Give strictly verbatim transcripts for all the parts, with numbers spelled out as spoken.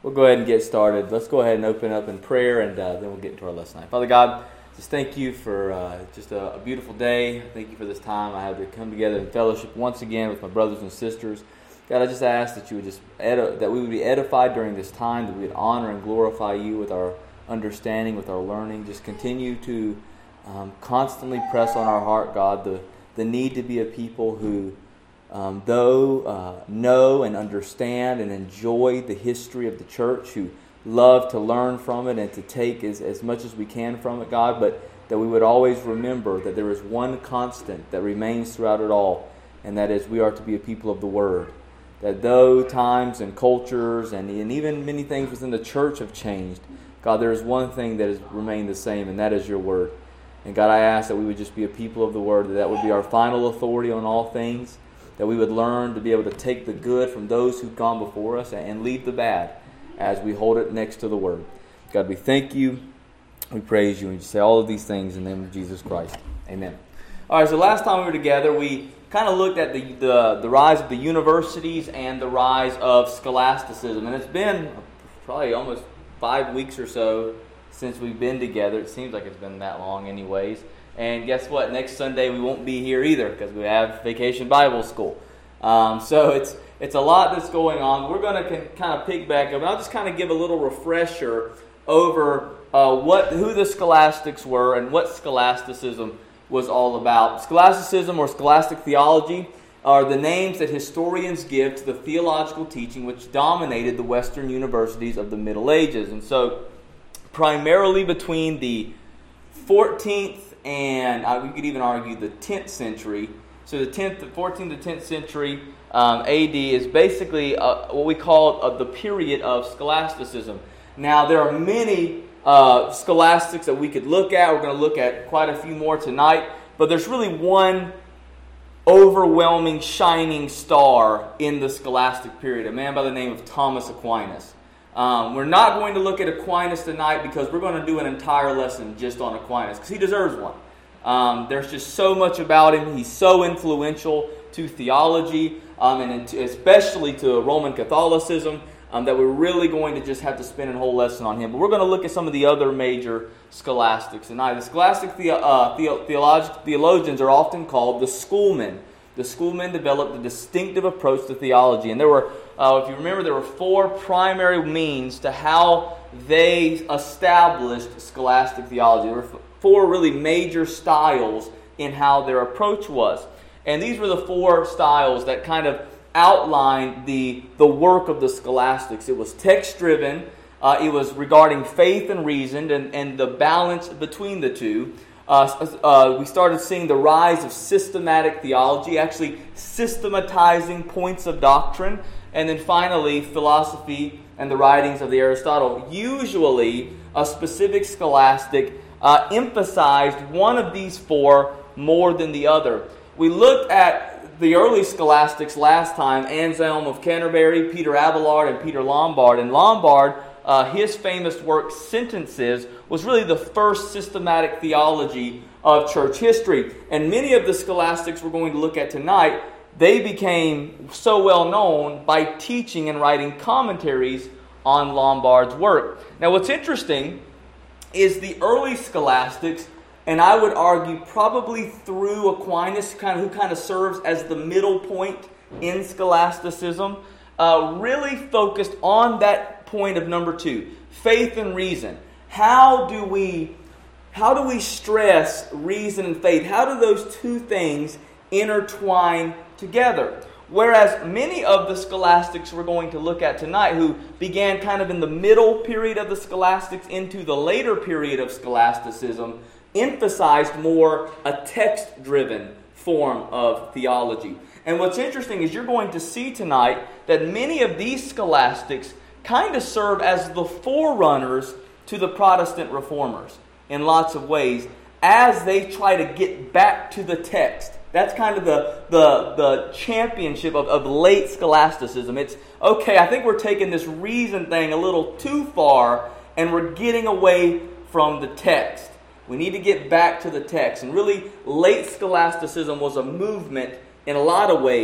we'll go ahead and get started. Let's go ahead and open up in prayer, and uh, then we'll get into our lesson tonight. Father God, just thank you for uh, just a, a beautiful day. Thank you for this time I have to come together in fellowship once again with my brothers and sisters. God, I just ask that you would just edi- that we would be edified during this time, that we would honor and glorify you with our understanding, with our learning. Just continue to um, constantly press on our heart, God, the, the need to be a people who, um, though uh, know and understand and enjoy the history of the church, who love to learn from it and to take as, as much as we can from it, God, but that we would always remember that there is one constant that remains throughout it all, and that is we are to be a people of the Word. That though times and cultures and, and even many things within the church have changed, God, there is one thing that has remained the same, and that is your Word. And God, I ask that we would just be a people of the Word, that that would be our final authority on all things, that we would learn to be able to take the good from those who've gone before us and leave the bad as we hold it next to the Word. God, we thank you, we praise you, and we say all of these things in the name of Jesus Christ. Amen. All right, so last time we were together, we kind of looked at the, the the rise of the universities and the rise of scholasticism. And it's been probably almost five weeks or so since we've been together. It seems like it's been that long anyways. And guess what? Next Sunday we won't be here either because we have Vacation Bible School. Um, so it's it's a lot that's going on. We're going to kind of pick back up. And I'll just kind of give a little refresher over uh, what who the scholastics were and what scholasticism was all about. Scholasticism or scholastic theology are the names that historians give to the theological teaching which dominated the Western universities of the Middle Ages. And so primarily between the fourteenth and uh, we could even argue the tenth century. So the tenth, the fourteenth to tenth century um, A D is basically uh, what we call uh, the period of scholasticism. Now there are many Uh, scholastics that we could look at. We're going to look at quite a few more tonight. But there's really one overwhelming shining star in the scholastic period, a man by the name of Thomas Aquinas. Um, we're not going to look at Aquinas tonight because we're going to do an entire lesson just on Aquinas because he deserves one. Um, there's just so much about him. He's so influential to theology um, and especially to Roman Catholicism. Um, that we're really going to just have to spend a whole lesson on him. But we're going to look at some of the other major scholastics tonight. The scholastic the, uh, the, theolog- theologians are often called the schoolmen. The schoolmen developed a distinctive approach to theology. And there were, uh, if you remember, there were four primary means to how they established scholastic theology. There were four really major styles in how their approach was. And these were the four styles that kind of outlined the, the work of the scholastics. It was text-driven. Uh, it was regarding faith and reason and, and the balance between the two. Uh, uh, we started seeing the rise of systematic theology, actually systematizing points of doctrine. And then finally, philosophy and the writings of the Aristotle. Usually, a specific scholastic uh, emphasized one of these four more than the other. We looked at the early scholastics last time, Anselm of Canterbury, Peter Abelard, and Peter Lombard. And Lombard, uh, his famous work, Sentences, was really the first systematic theology of church history. And many of the scholastics we're going to look at tonight, they became so well known by teaching and writing commentaries on Lombard's work. Now what's interesting is the early scholastics, and I would argue probably through Aquinas, kind of, who kind of serves as the middle point in scholasticism, uh, really focused on that point of number two, faith and reason. How do we, how do we stress reason and faith? How do those two things intertwine together? Whereas many of the scholastics we're going to look at tonight, who began kind of in the middle period of the scholastics into the later period of scholasticism, emphasized more a text-driven form of theology. And what's interesting is you're going to see tonight that many of these scholastics kind of serve as the forerunners to the Protestant reformers in lots of ways as they try to get back to the text. That's kind of the, the, the championship of, of late scholasticism. It's, okay, I think we're taking this reason thing a little too far and we're getting away from the text. We need to get back to the text. And really, late scholasticism was a movement in a lot of ways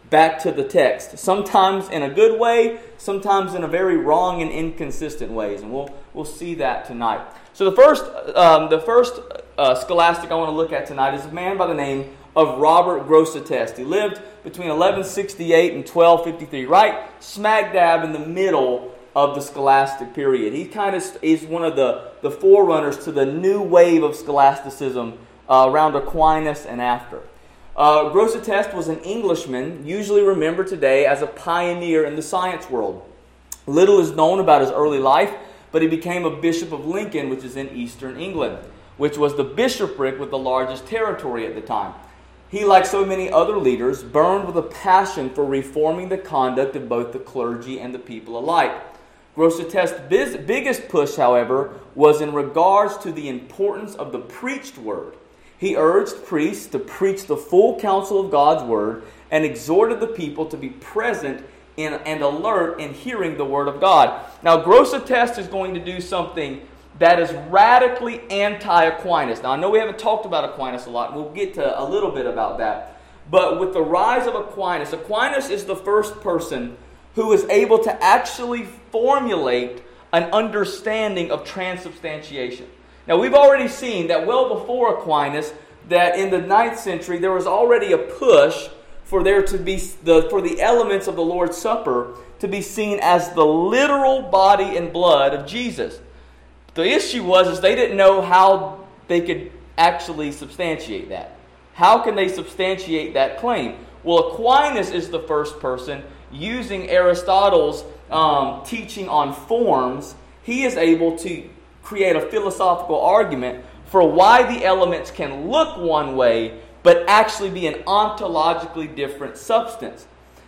back to the text, sometimes in a good way, sometimes in a very wrong and inconsistent ways, and we'll we'll see that tonight. So the first um, the first uh, scholastic I want to look at tonight is a man by the name of Robert Grosseteste. He lived between eleven sixty-eight and twelve fifty-three, right smack dab in the middle of the scholastic period. He kind of is one of the, the forerunners to the new wave of scholasticism uh, around Aquinas and after. Uh, Grosseteste was an Englishman, usually remembered today as a pioneer in the science world. Little is known about his early life, but he became a bishop of Lincoln, which is in eastern England, which was the bishopric with the largest territory at the time. He, like so many other leaders, burned with a passion for reforming the conduct of both the clergy and the people alike. Grosseteste's biggest push, however, was in regards to the importance of the preached word. He urged priests to preach the full counsel of God's word and exhorted the people to be present in, and alert in hearing the word of God. Now, Grosseteste is going to do something that is radically anti-Aquinas. Now, I know we haven't talked about Aquinas a lot, and we'll get to a little bit about that. But with the rise of Aquinas, Aquinas is the first person who is able to actually formulate an understanding of transubstantiation. Now, we've already seen that well before Aquinas, that in the ninth century, there was already a push for there to be the for the elements of the Lord's Supper to be seen as the literal body and blood of Jesus. The issue was is they didn't know how they could actually substantiate that. How can they substantiate that claim? Well, Aquinas is the first person using Aristotle's um, teaching on forms. He is able to create a philosophical argument for why the elements can look one way but actually be an ontologically different substance.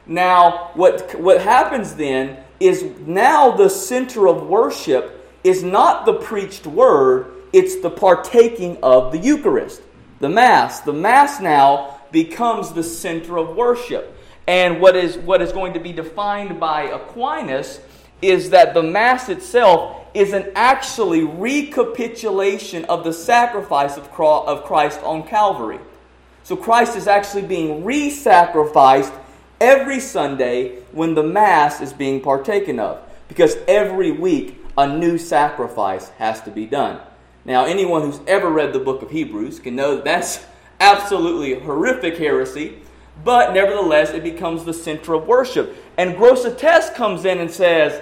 Now, what, what happens then is now the center of worship is not the preached word, it's the partaking of the Eucharist, the Mass. The Mass now becomes the center of worship. And what is, what is going to be defined by Aquinas is that the Mass itself is an actually recapitulation of the sacrifice of Christ on Calvary. So Christ is actually being re-sacrificed every Sunday when the Mass is being partaken of. Because every week a new sacrifice has to be done. Now, anyone who's ever read the book of Hebrews can know that that's absolutely horrific heresy. But nevertheless, it becomes the center of worship. And Grosseteste comes in and says,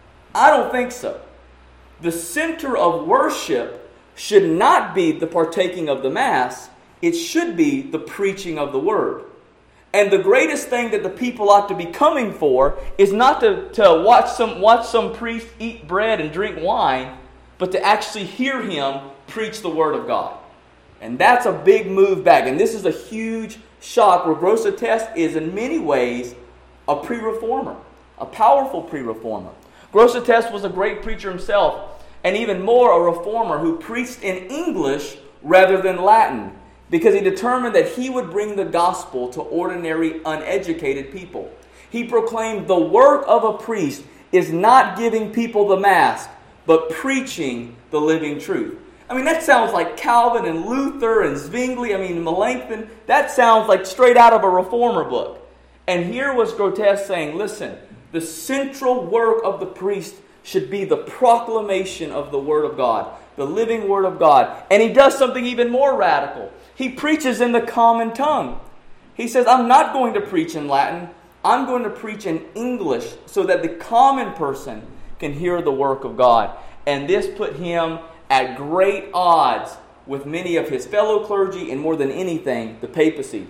I don't think so. The center of worship should not be the partaking of the Mass. It should be the preaching of the Word. And the greatest thing that the people ought to be coming for is not to, to watch some watch some priest eat bread and drink wine, but to actually hear him preach the Word of God. And that's a big move back. And this is a huge shock where Grosseteste is in many ways a pre-reformer, a powerful pre-reformer. Grosseteste was a great preacher himself, and even more a reformer who preached in English rather than Latin, because he determined that he would bring the gospel to ordinary, uneducated people. He proclaimed the work of a priest is not giving people the Mass, but preaching the living truth. I mean, that sounds like Calvin and Luther and Zwingli, I mean, Melanchthon. That sounds like straight out of a reformer book. And here was Grosseteste saying, listen, the central work of the priest should be the proclamation of the Word of God, the living Word of God. And he does something even more radical. He preaches in the common tongue. He says, I'm not going to preach in Latin. I'm going to preach in English so that the common person can hear the work of God. And this put him at great odds with many of his fellow clergy and more than anything, the papacy.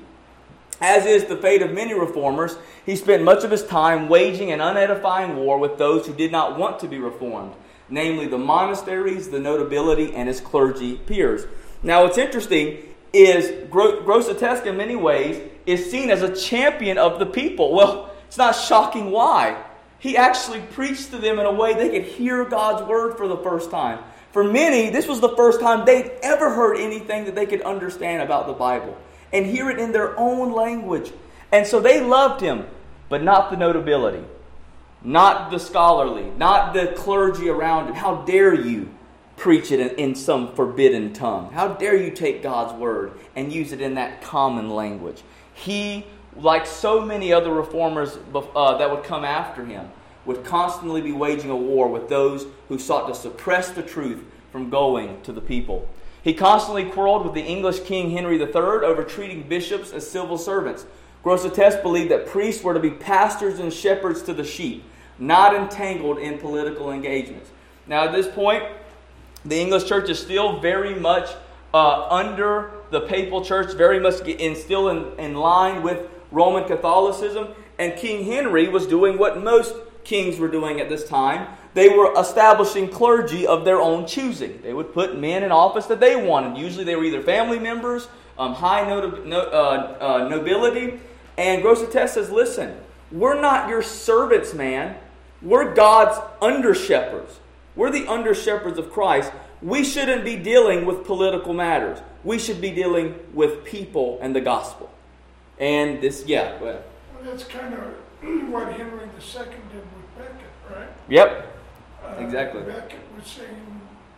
As is the fate of many reformers, he spent much of his time waging an unedifying war with those who did not want to be reformed, namely the monasteries, the notability, and his clergy peers. Now, what's interesting is Grosseteste in many ways is seen as a champion of the people. Well, it's not shocking why. He actually preached to them in a way they could hear God's word for the first time. For many, this was the first time they'd ever heard anything that they could understand about the Bible and hear it in their own language. And so they loved him, but not the notability, not the scholarly, not the clergy around him. How dare you preach it in, in some forbidden tongue? How dare you take God's word and use it in that common language? He like so many other reformers uh, that would come after him, would constantly be waging a war with those who sought to suppress the truth from going to the people. He constantly quarreled with the English King Henry the Third over treating bishops as civil servants. Grosseteste believed that priests were to be pastors and shepherds to the sheep, not entangled in political engagements. Now at this point, the English church is still very much uh, under the papal church, very much in, still in, in line with Roman Catholicism. And King Henry was doing what most kings were doing at this time. They were establishing clergy of their own choosing. They would put men in office that they wanted. Usually they were either family members, um, high not- no, uh, uh, nobility. And Grosseteste says, listen, we're not your servants, man. We're God's under-shepherds. We're the under-shepherds of Christ. We shouldn't be dealing with political matters. We should be dealing with people and the gospel. And this, yeah, go ahead. Well, that's kind of what Henry the Second did with Becket, right? Yep. Uh, Exactly. Becket was saying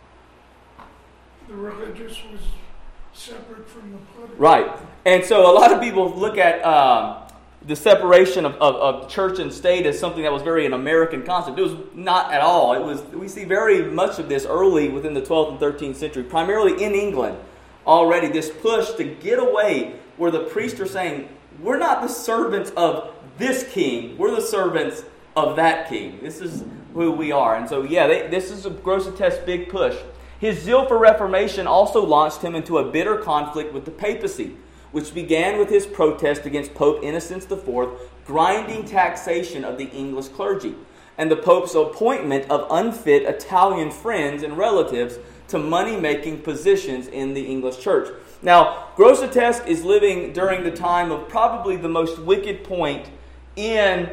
the religious was separate from the political. Right. And so a lot of people look at um, the separation of, of, of church and state as something that was very an American concept. It was not at all. It was. We see very much of this early within the twelfth and thirteenth century, primarily in England already, this push to get away where the priests are saying, we're not the servants of this king, we're the servants of that king. This is who we are. And so, yeah, they, this is a Grosseteste's big push. His zeal for reformation also launched him into a bitter conflict with the papacy, which began with his protest against Pope Innocent the Fourth grinding taxation of the English clergy, and the Pope's appointment of unfit Italian friends and relatives to money-making positions in the English church. Now, Grosseteste is living during the time of probably the most wicked point in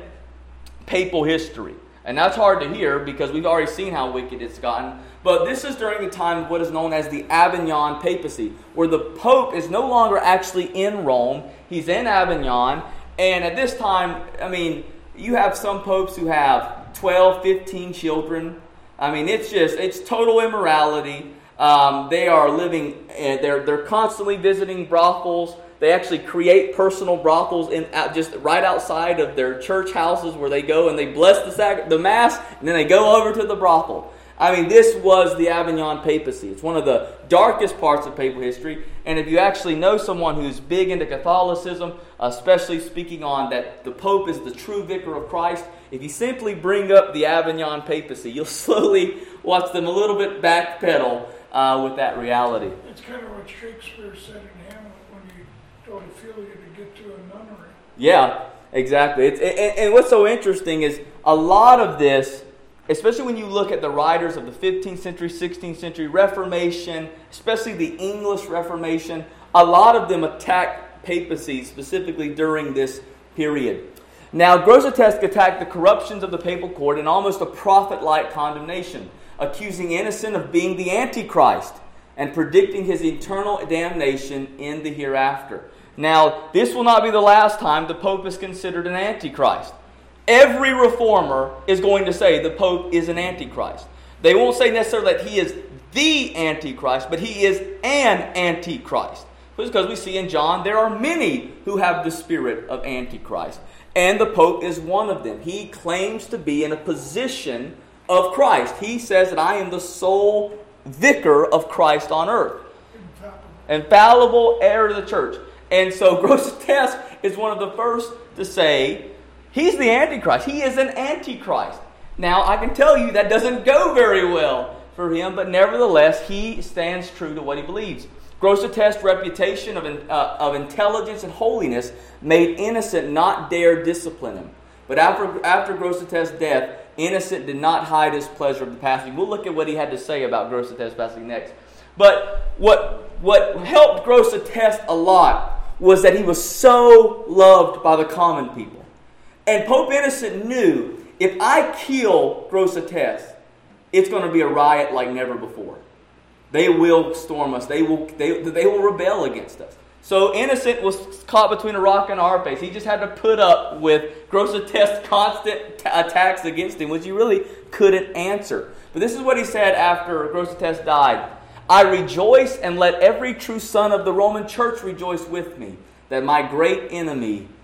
papal history. And that's hard to hear because we've already seen how wicked it's gotten. But this is during the time of what is known as the Avignon papacy, where the Pope is no longer actually in Rome. He's in Avignon. And at this time, I mean, you have some popes who have twelve, fifteen children. I mean, it's just, it's total immorality. Um, they are living, uh, they're they're constantly visiting brothels. They actually create personal brothels in out, just right outside of their church houses where they go and they bless the sac- the Mass, and then they go over to the brothel. I mean, this was the Avignon papacy. It's one of the darkest parts of papal history. And if you actually know someone who's big into Catholicism, especially speaking on that the Pope is the true vicar of Christ, if you simply bring up the Avignon papacy, you'll slowly watch them a little bit backpedal uh, with that reality. It's kind of what Shakespeare said in Hamlet when he told Ophelia to get to a nunnery. Yeah, exactly. It's, and, and what's so interesting is a lot of this, especially when you look at the writers of the fifteenth century, sixteenth century Reformation, especially the English Reformation, a lot of them attack papacy specifically during this period. Now, Grosseteste attacked the corruptions of the papal court in almost a prophet-like condemnation, accusing Innocent of being the Antichrist and predicting his eternal damnation in the hereafter. Now, this will not be the last time the Pope is considered an Antichrist. Every reformer is going to say the Pope is an Antichrist. They won't say necessarily that he is the Antichrist, but he is an Antichrist. Because we see in John, there are many who have the spirit of Antichrist. And the Pope is one of them. He claims to be in a position of Christ. He says that I am the sole vicar of Christ on earth. Infallible, Infallible heir to the church. And so Grosseteste is one of the first to say he's the Antichrist. He is an Antichrist. Now, I can tell you that doesn't go very well for him, but nevertheless, he stands true to what he believes. Grosseteste's reputation of, uh, of intelligence and holiness made Innocent not dare discipline him. But after, after Grosseteste's death, Innocent did not hide his pleasure of the passing. We'll look at what he had to say about Grosseteste's passing next. But what, what helped Grosseteste a lot was that he was so loved by the common people. And Pope Innocent knew, if I kill Grosseteste, it's going to be a riot like never before. They will storm us. They will they, they will rebel against us. So Innocent was caught between a rock and a hard place. He just had to put up with Grosseteste's constant t- attacks against him, which he really couldn't answer. But this is what he said after Grosseteste died. I rejoice, and let every true son of the Roman Church rejoice with me, that my great enemy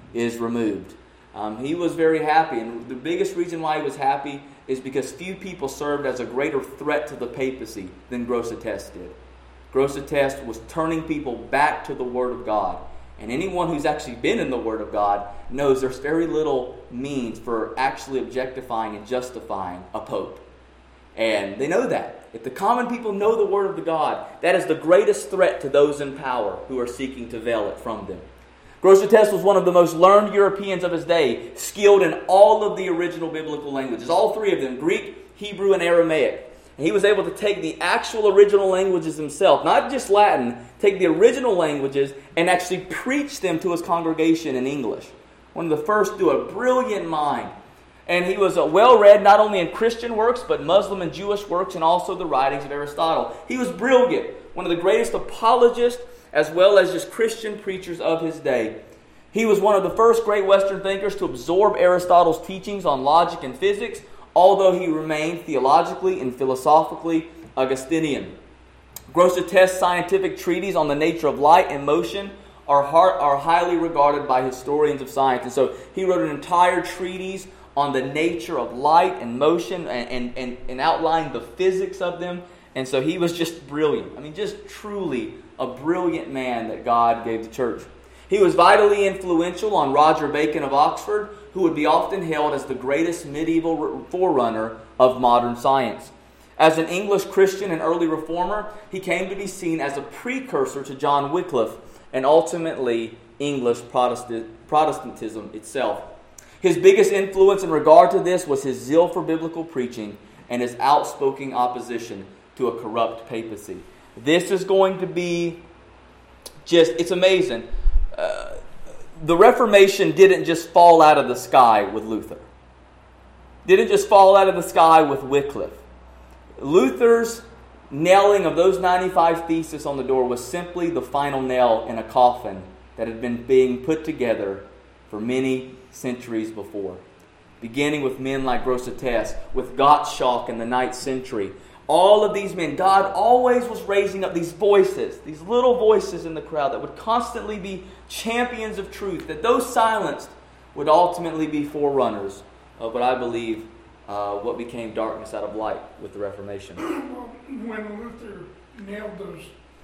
is removed. Um, he was very happy, and the biggest reason why he was happy is because few people served as a greater threat to the papacy than Grosseteste did. Grosseteste was turning people back to the Word of God. And anyone who's actually been in the Word of God knows there's very little means for actually objectifying and justifying a pope. And they know that. If the common people know the Word of the God, that is the greatest threat to those in power who are seeking to veil it from them. Grosseteste was one of the most learned Europeans of his day, skilled in all of the original biblical languages, all three of them, Greek, Hebrew, and Aramaic. And he was able to take the actual original languages himself, not just Latin, take the original languages and actually preach them to his congregation in English. One of the first to a brilliant mind. And he was well-read not only in Christian works, but Muslim and Jewish works, and also the writings of Aristotle. He was brilliant, one of the greatest apologists, as well as just Christian preachers of his day. He was one of the first great Western thinkers to absorb Aristotle's teachings on logic and physics, although he remained theologically and philosophically Augustinian. Grosseteste's scientific treatises on the nature of light and motion are, hard, are highly regarded by historians of science. And so he wrote an entire treatise on the nature of light and motion and, and, and, and outlined the physics of them. And so he was just brilliant. I mean, just truly a brilliant man that God gave the church. He was vitally influential on Roger Bacon of Oxford, who would be often hailed as the greatest medieval forerunner of modern science. As an English Christian and early reformer, he came to be seen as a precursor to John Wycliffe and ultimately English Protestant, Protestantism itself. His biggest influence in regard to this was his zeal for biblical preaching and his outspoken opposition to a corrupt papacy. This is going to be just, it's amazing. Uh, the Reformation didn't just fall out of the sky with Luther. Didn't just fall out of the sky with Wycliffe. Luther's nailing of those ninety-five theses on the door was simply the final nail in a coffin that had been being put together for many centuries before. Beginning with men like Grosseteste, with Gottschalk in the ninth century. All of these men, God always was raising up these voices, these little voices in the crowd that would constantly be champions of truth, that those silenced would ultimately be forerunners of what I believe uh, what became darkness out of light with the Reformation. Well, when Luther nailed those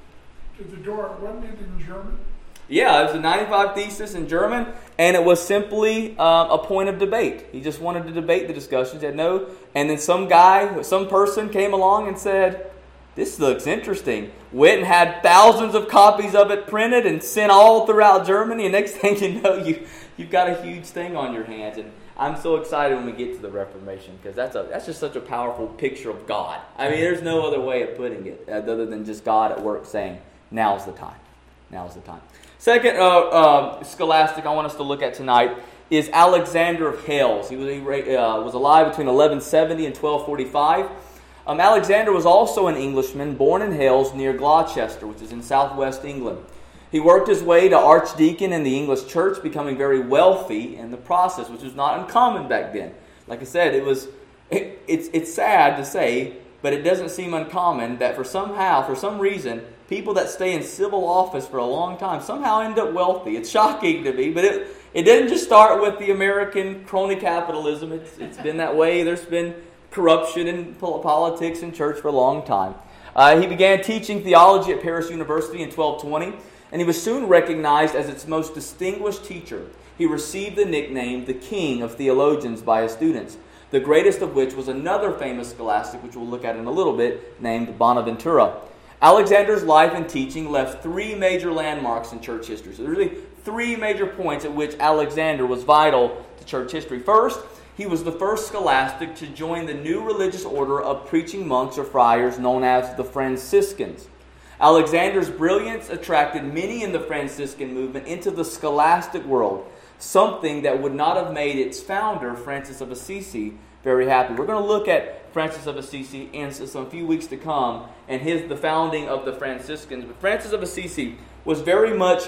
to the door, wasn't it in German? Yeah, it was a ninety-five thesis in German, and it was simply uh, a point of debate. He just wanted to debate the discussions. He had no, and then some guy, some person came along and said, "This looks interesting." Went and had thousands of copies of it printed and sent all throughout Germany. And next thing you know, you you've got a huge thing on your hands. And I'm so excited when we get to the Reformation because that's a that's just such a powerful picture of God. I mean, there's no other way of putting it other than just God at work saying, "Now's the time. Now's the time." Second uh, uh, scholastic I want us to look at tonight is Alexander of Hales. He was, he, uh, was alive between eleven seventy and twelve forty-five. Um, Alexander was also an Englishman born in Hales near Gloucester, which is in southwest England. He worked his way to archdeacon in the English church, becoming very wealthy in the process, which was not uncommon back then. Like I said, it was it, it's it's sad to say, but it doesn't seem uncommon that for somehow, for some reason, people that stay in civil office for a long time somehow end up wealthy. It's shocking to me, but it it didn't just start with the American crony capitalism. It's it's been that way. There's been corruption in politics and church for a long time. Uh, he began teaching theology at Paris University in twelve twenty, and he was soon recognized as its most distinguished teacher. He received the nickname the King of Theologians by his students, the greatest of which was another famous scholastic, which we'll look at in a little bit, named Bonaventura. Alexander's life and teaching left three major landmarks in church history. So there's really three major points at which Alexander was vital to church history. First, he was the first scholastic to join the new religious order of preaching monks or friars known as the Franciscans. Alexander's brilliance attracted many in the Franciscan movement into the scholastic world, something that would not have made its founder, Francis of Assisi, very happy. We're going to look at Francis of Assisi in some few weeks to come and his the founding of the Franciscans. But Francis of Assisi was very much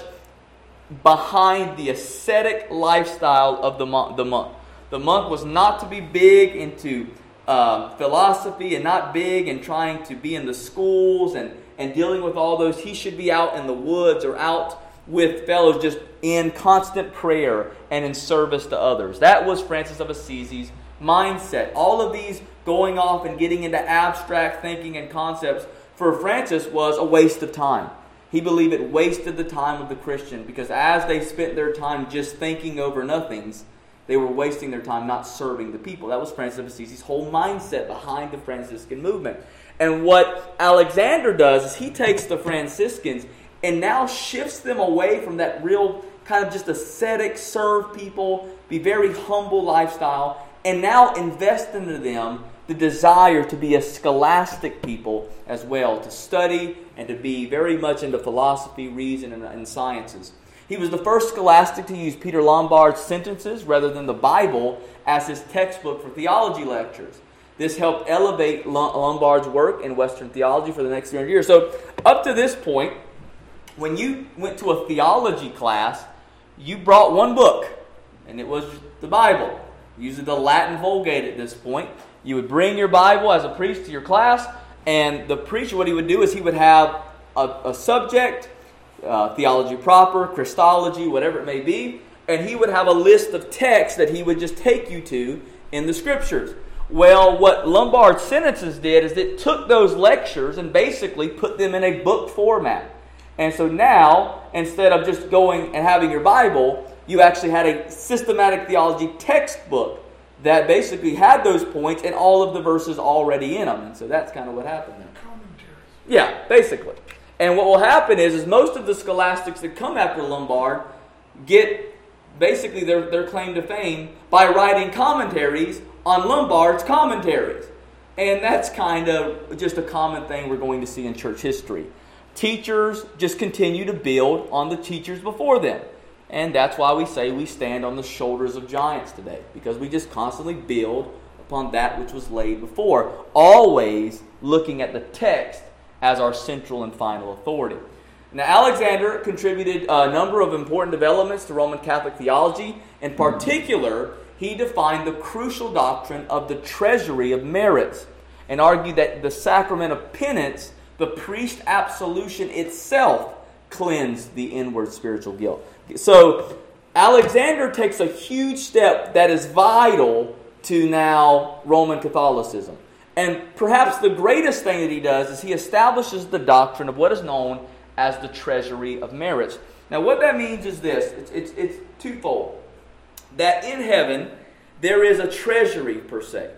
behind the ascetic lifestyle of the monk. The monk, the monk was not to be big into uh, philosophy and not big in trying to be in the schools and, and dealing with all those. He should be out in the woods or out with fellows just in constant prayer and in service to others. That was Francis of Assisi's mindset. All of these going off and getting into abstract thinking and concepts for Francis was a waste of time. He believed it wasted the time of the Christian, because as they spent their time just thinking over nothings, they were wasting their time not serving the people. That was Francis of Assisi's whole mindset behind the Franciscan movement. And what Alexander does is he takes the Franciscans and now shifts them away from that real kind of just ascetic, serve people, be very humble lifestyle, and now invest into them the desire to be a scholastic people as well, to study and to be very much into philosophy, reason, and, and sciences. He was the first scholastic to use Peter Lombard's sentences rather than the Bible as his textbook for theology lectures. This helped elevate Lombard's work in Western theology for the next three hundred years. So up to this point, when you went to a theology class, you brought one book, and it was the Bible. Usually the Latin Vulgate at this point. You would bring your Bible as a priest to your class, and the preacher, what he would do is he would have a, a subject, uh, theology proper, Christology, whatever it may be, and he would have a list of texts that he would just take you to in the Scriptures. Well, what Lombard's sentences did is it took those lectures and basically put them in a book format. And so now, instead of just going and having your Bible, you actually had a systematic theology textbook that basically had those points and all of the verses already in them. And so that's kind of what happened there. Commentaries. Yeah, basically. And what will happen is, is most of the scholastics that come after Lombard get basically their, their claim to fame by writing commentaries on Lombard's commentaries. And that's kind of just a common thing we're going to see in church history. Teachers just continue to build on the teachers before them. And that's why we say we stand on the shoulders of giants today, because we just constantly build upon that which was laid before, always looking at the text as our central and final authority. Now, Alexander contributed a number of important developments to Roman Catholic theology. In particular, he defined the crucial doctrine of the treasury of merits and argued that the sacrament of penance, the priest absolution itself, cleansed the inward spiritual guilt. So Alexander takes a huge step that is vital to now Roman Catholicism. And perhaps the greatest thing that he does is he establishes the doctrine of what is known as the treasury of merits. Now what that means is this, it's, it's, it's twofold. That in heaven there is a treasury per se.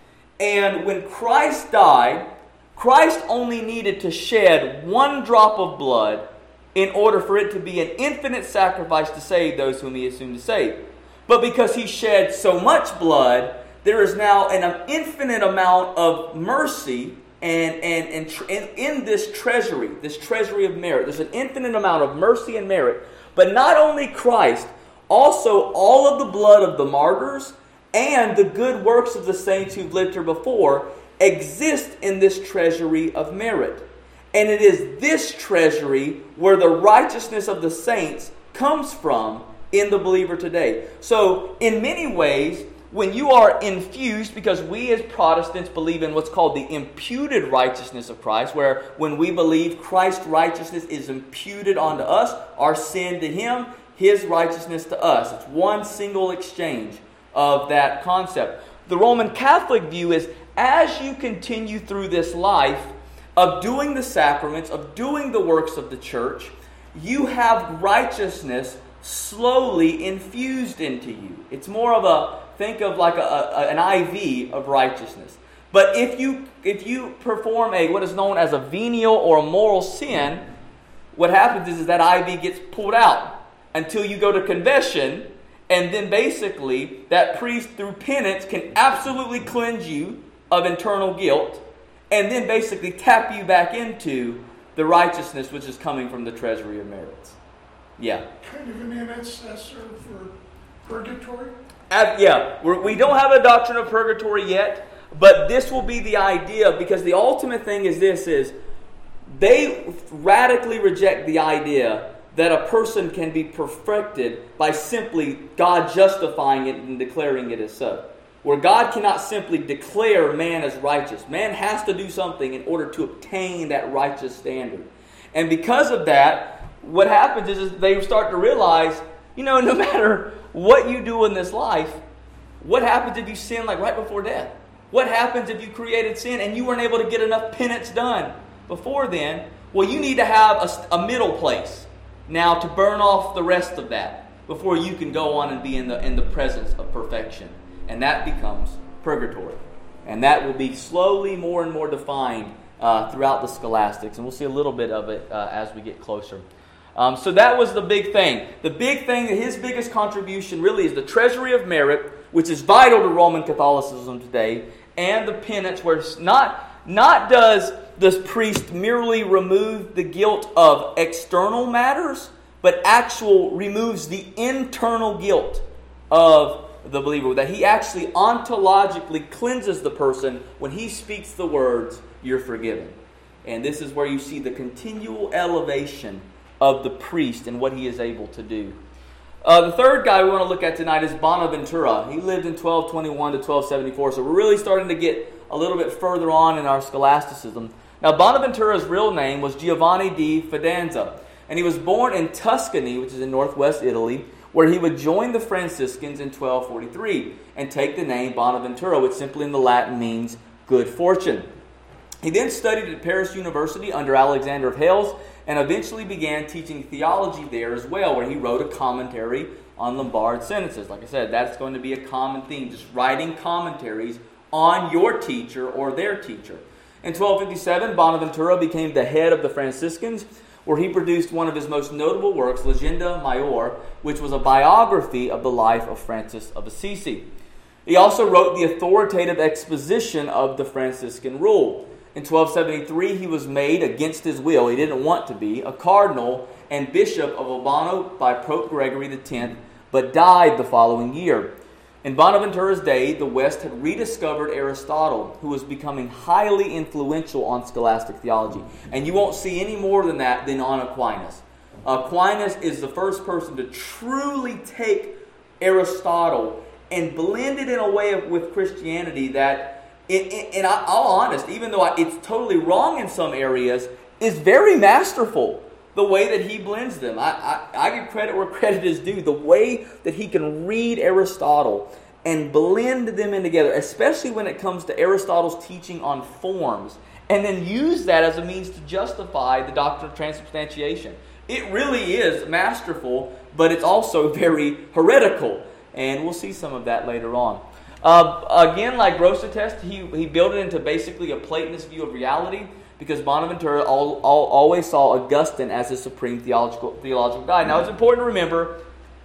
And when Christ died, Christ only needed to shed one drop of blood in order for it to be an infinite sacrifice to save those whom he assumed to save. But because he shed so much blood, there is now an infinite amount of mercy and, and, and tr- in, in this treasury, this treasury of merit. There's an infinite amount of mercy and merit. But not only Christ, also all of the blood of the martyrs and the good works of the saints who've lived here before exist in this treasury of merit. And it is this treasury where the righteousness of the saints comes from in the believer today. So, in many ways, when you are infused, because we as Protestants believe in what's called the imputed righteousness of Christ, where when we believe Christ's righteousness is imputed onto us, our sin to Him, His righteousness to us. It's one single exchange of that concept. The Roman Catholic view is, as you continue through this life of doing the sacraments, of doing the works of the church, you have righteousness slowly infused into you. It's more of a, think of like a, a, an I V of righteousness. But if you if you perform a what is known as a venial or a moral sin, what happens is, is that I V gets pulled out until you go to confession, and then basically that priest through penance can absolutely cleanse you of internal guilt, and then basically tap you back into the righteousness which is coming from the treasury of merits. Yeah. Kind of an intercessor for purgatory? Uh, yeah. We're, we don't have a doctrine of purgatory yet, but this will be the idea, because the ultimate thing is this, is they radically reject the idea that a person can be perfected by simply God justifying it and declaring it as so. Where God cannot simply declare man as righteous. Man has to do something in order to obtain that righteous standard. And because of that, what happens is, is they start to realize, you know, no matter what you do in this life, what happens if you sin like right before death? What happens if you created sin and you weren't able to get enough penance done before then? Well, you need to have a, a middle place now to burn off the rest of that before you can go on and be in the in the presence of perfection. And that becomes purgatory. And that will be slowly more and more defined uh, throughout the scholastics. And we'll see a little bit of it uh, as we get closer. Um, so that was the big thing. The big thing, his biggest contribution really is the treasury of merit, which is vital to Roman Catholicism today, and the penance, where it's not, not does this priest merely remove the guilt of external matters, but actual removes the internal guilt of the believer, that he actually ontologically cleanses the person when he speaks the words, "You're forgiven." And this is where you see the continual elevation of the priest and what he is able to do. Uh, the third guy we want to look at tonight is Bonaventura. He lived in twelve twenty-one to twelve seventy-four, so we're really starting to get a little bit further on in our scholasticism. Now, Bonaventura's real name was Giovanni di Fidanza, and he was born in Tuscany, which is in northwest Italy, where he would join the Franciscans in twelve forty-three and take the name Bonaventura, which simply in the Latin means good fortune. He then studied at Paris University under Alexander of Hales and eventually began teaching theology there as well, where he wrote a commentary on Lombard sentences. Like I said, that's going to be a common theme, just writing commentaries on your teacher or their teacher. In twelve fifty-seven, Bonaventura became the head of the Franciscans, where he produced one of his most notable works, Legenda Maior, which was a biography of the life of Francis of Assisi. He also wrote the authoritative exposition of the Franciscan rule. In twelve seventy-three, he was made, against his will, he didn't want to be, a cardinal and bishop of Albano by Pope Gregory the tenth, but died the following year. In Bonaventura's day, the West had rediscovered Aristotle, who was becoming highly influential on scholastic theology. And you won't see any more than that than on Aquinas. Aquinas is the first person to truly take Aristotle and blend it in a way of, with Christianity that, in, in, in all honesty, even though it's totally wrong in some areas, is very masterful. The way that he blends them. I, I, I give credit where credit is due. The way that he can read Aristotle and blend them in together, especially when it comes to Aristotle's teaching on forms, and then use that as a means to justify the doctrine of transubstantiation. It really is masterful, but it's also very heretical. And we'll see some of that later on. Uh, again, like Grosseteste, he, he built it into basically a Platonist view of reality, because Bonaventura all, all, always saw Augustine as his supreme theological theological guide. Now, it's important to remember,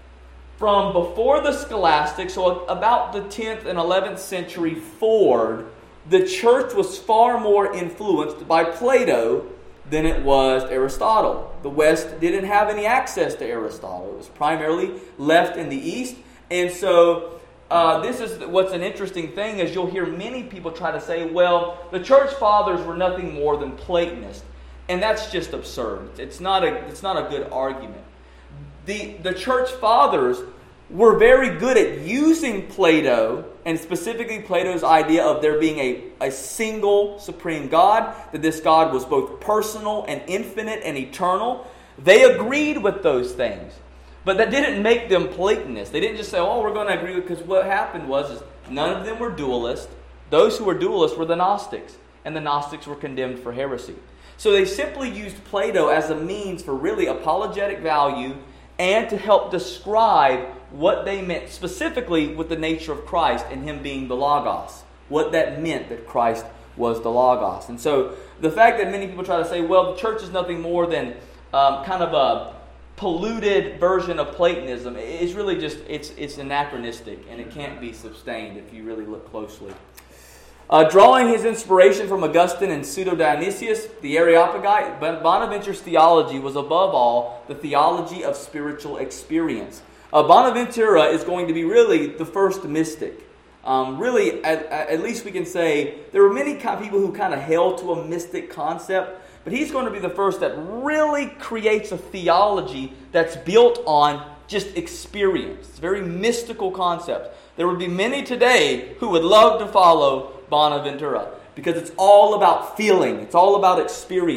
from before the Scholastics, so about the tenth and eleventh century forward, the church was far more influenced by Plato than it was Aristotle. The West didn't have any access to Aristotle. It was primarily left in the East. And so Uh, this is what's an interesting thing, is you'll hear many people try to say, well, the church fathers were nothing more than Platonists. And that's just absurd. It's not a, it's not a good argument. The, the church fathers were very good at using Plato, and specifically Plato's idea of there being a, a single supreme God, that this God was both personal and infinite and eternal. They agreed with those things. But that didn't make them Platonists. They didn't just say, oh, we're going to agree with, because what happened was is none of them were dualists. Those who were dualists were the Gnostics, and the Gnostics were condemned for heresy. So they simply used Plato as a means for really apologetic value and to help describe what they meant specifically with the nature of Christ and Him being the Logos. What that meant that Christ was the Logos. And so the fact that many people try to say, well, the church is nothing more than um, kind of a polluted version of Platonism, is really just, it's it's anachronistic, and it can't be sustained if you really look closely. Uh, drawing his inspiration from Augustine and Pseudo-Dionysius, the Areopagite, Bonaventure's theology was above all the theology of spiritual experience. Uh, Bonaventura is going to be really the first mystic. Um, really, at, at least we can say, there were many kind of people who kind of held to a mystic concept, but he's going to be the first that really creates a theology that's built on just experience. It's a very mystical concept. There would be many today who would love to follow Bonaventura, because it's all about feeling. It's all about experience.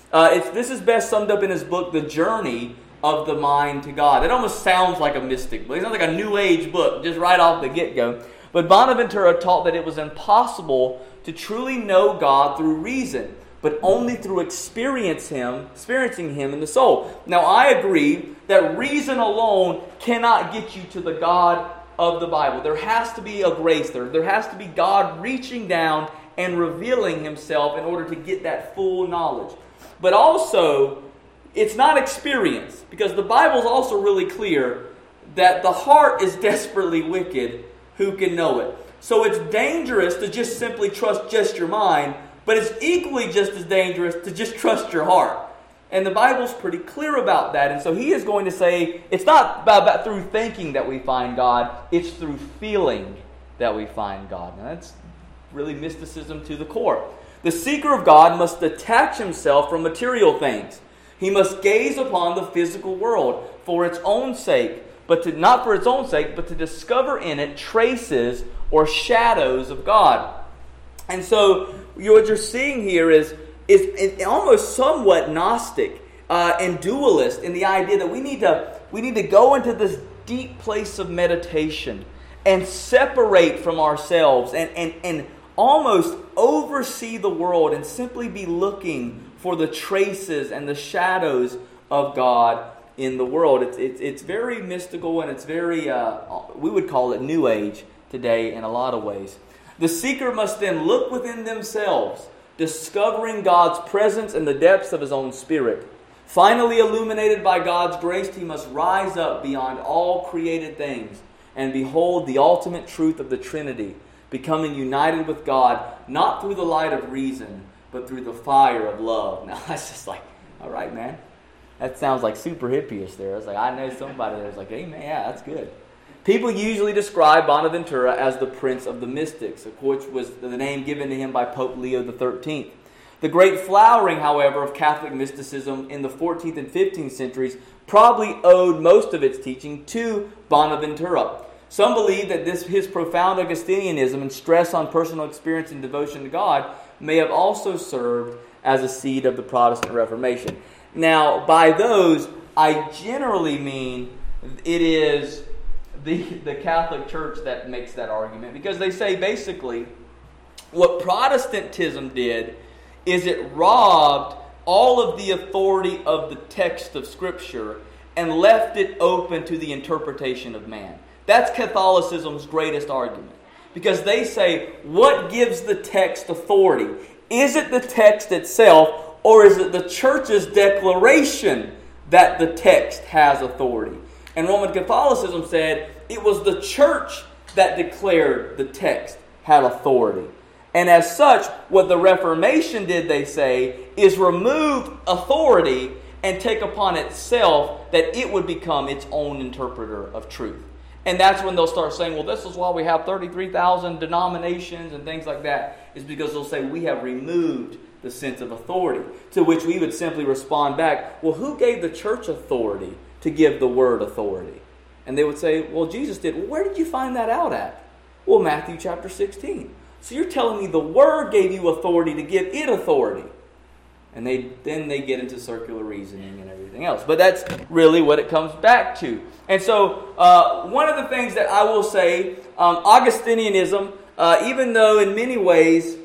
Uh, it's, this is best summed up in his book, The Journey of the Mind to God. It almost sounds like a mystic book. It sounds like a New Age book, just right off the get-go. But Bonaventura taught that it was impossible to truly know God through reason, but only through experience him, experiencing Him in the soul. Now, I agree that reason alone cannot get you to the God of the Bible. There has to be a grace there. There has to be God reaching down and revealing Himself in order to get that full knowledge. But also, it's not experience, because the Bible is also really clear that the heart is desperately wicked. Who can know it? So it's dangerous to just simply trust just your mind, but it's equally just as dangerous to just trust your heart. And the Bible's pretty clear about that. And so he is going to say it's not about, about through thinking that we find God, it's through feeling that we find God. Now that's really mysticism to the core. The seeker of God must detach himself from material things. He must gaze upon the physical world for its own sake, but to, not for its own sake, but to discover in it traces or shadows of God. And so you, what you're seeing here is, is almost somewhat Gnostic uh, and dualist in the idea that we need to we need to go into this deep place of meditation and separate from ourselves and, and, and almost oversee the world and simply be looking for the traces and the shadows of God in the world. It's it's, it's very mystical, and it's very, uh, we would call it New Age today in a lot of ways. The seeker must then look within themselves, discovering God's presence in the depths of his own spirit. Finally illuminated by God's grace, he must rise up beyond all created things and behold the ultimate truth of the Trinity, becoming united with God, not through the light of reason, but through the fire of love. Now, that's just like, all right, man. That sounds like super hippie-ish there. I was like, I know somebody that's like, hey, man, yeah, that's good. People usually describe Bonaventura as the Prince of the Mystics, which was the name given to him by Pope Leo the thirteenth. The great flowering, however, of Catholic mysticism in the fourteenth and fifteenth centuries probably owed most of its teaching to Bonaventura. Some believe that this his profound Augustinianism and stress on personal experience and devotion to God may have also served as a seed of the Protestant Reformation. Now, by those, I generally mean it is the, the Catholic Church that makes that argument, because they say basically what Protestantism did is it robbed all of the authority of the text of Scripture and left it open to the interpretation of man. That's Catholicism's greatest argument. Because they say, what gives the text authority? Is it the text itself, or is it the church's declaration that the text has authority? And Roman Catholicism said it was the church that declared the text had authority. And as such, what the Reformation did, they say, is remove authority and take upon itself that it would become its own interpreter of truth. And that's when they'll start saying, well, this is why we have thirty-three thousand denominations and things like that. Is because they'll say we have removed the sense of authority. To which we would simply respond back, well, who gave the church authority to give the word authority? And they would say, well, Jesus did. Well, where did you find that out at? Well, Matthew chapter sixteen. So you're telling me the word gave you authority to give it authority. And they then they get into circular reasoning and everything else. But that's really what it comes back to. And so uh, one of the things that I will say, um, Augustinianism, uh, even though in many ways,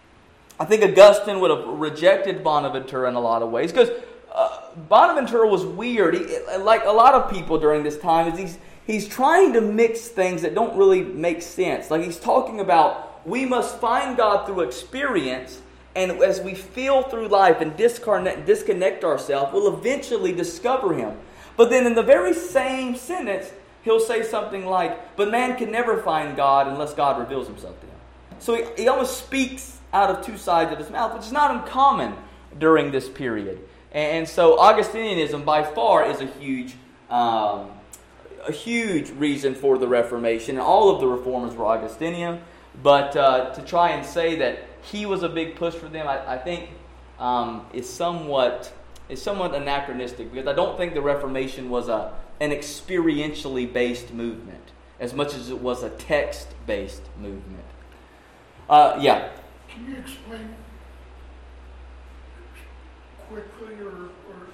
I think Augustine would have rejected Bonaventura in a lot of ways. Because uh, Bonaventura was weird. He, like a lot of people during this time, is he's, he's trying to mix things that don't really make sense. Like he's talking about we must find God through experience. And as we feel through life and disconnect, disconnect ourselves, we'll eventually discover Him. But then in the very same sentence, he'll say something like, but man can never find God unless God reveals Himself to him. So he, he almost speaks out of two sides of his mouth, which is not uncommon during this period. And so Augustinianism by far is a huge, um, a huge reason for the Reformation. And all of the reformers were Augustinian. But uh, to try and say that he was a big push for them, I, I think um, is somewhat is somewhat anachronistic, because I don't think the Reformation was a an experientially based movement as much as it was a text based movement. Uh, yeah. Can you explain quickly or, or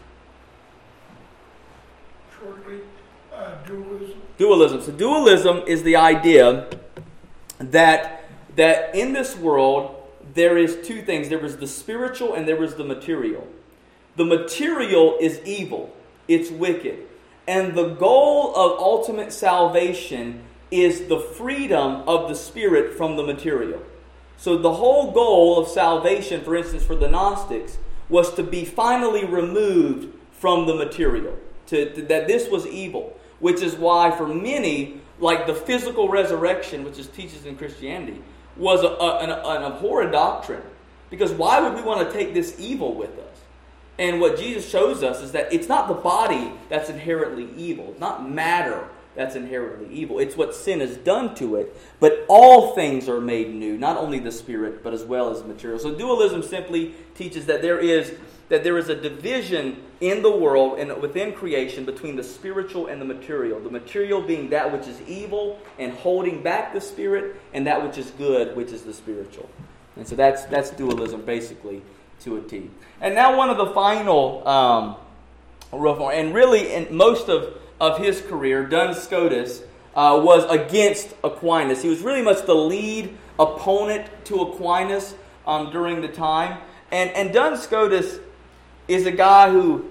shortly, uh, dualism? Dualism. So dualism is the idea that that in this world there is two things. There is the spiritual and there is the material. The material is evil. It's wicked. And the goal of ultimate salvation is the freedom of the spirit from the material. So the whole goal of salvation, for instance, for the Gnostics, was to be finally removed from the material. To, to, that this was evil. Which is why for many, like the physical resurrection, which is teaches in Christianity, was a, a, an, an abhorrent doctrine. Because why would we want to take this evil with us? And what Jesus shows us is that it's not the body that's inherently evil. It's not matter that's inherently evil. It's what sin has done to it. But all things are made new, not only the spirit, but as well as material. So dualism simply teaches that there is that there is a division in the world and within creation between the spiritual and the material. The material being that which is evil and holding back the spirit, and that which is good, which is the spiritual. And so that's that's dualism basically to a T. And now one of the final um, reform, and really in most of, of his career, Duns Scotus uh, was against Aquinas. He was really much the lead opponent to Aquinas um, during the time. And, and Duns Scotus is a guy who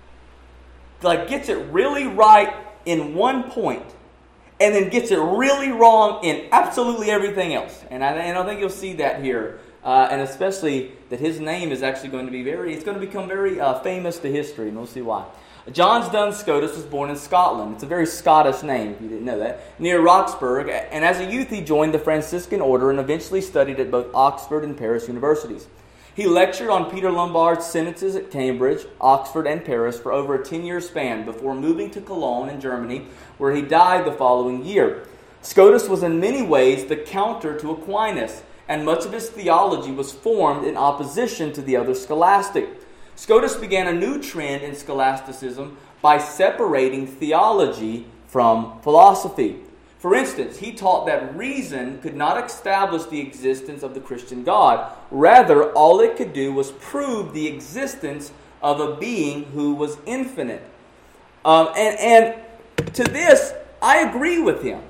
like gets it really right in one point and then gets it really wrong in absolutely everything else. And I, and I think you'll see that here. Uh, and especially that his name is actually going to be very, it's going to become very uh, famous to history, and we'll see why. John Duns Scotus was born in Scotland. It's a very Scottish name, if you didn't know that, near Roxburgh. And as a youth, he joined the Franciscan order and eventually studied at both Oxford and Paris universities. He lectured on Peter Lombard's sentences at Cambridge, Oxford, and Paris for over a ten-year span before moving to Cologne in Germany, where he died the following year. Scotus was in many ways the counter to Aquinas, and much of his theology was formed in opposition to the other scholastic. Scotus began a new trend in scholasticism by separating theology from philosophy. For instance, he taught that reason could not establish the existence of the Christian God. Rather, all it could do was prove the existence of a being who was infinite. Um, and, and to this, I agree with him.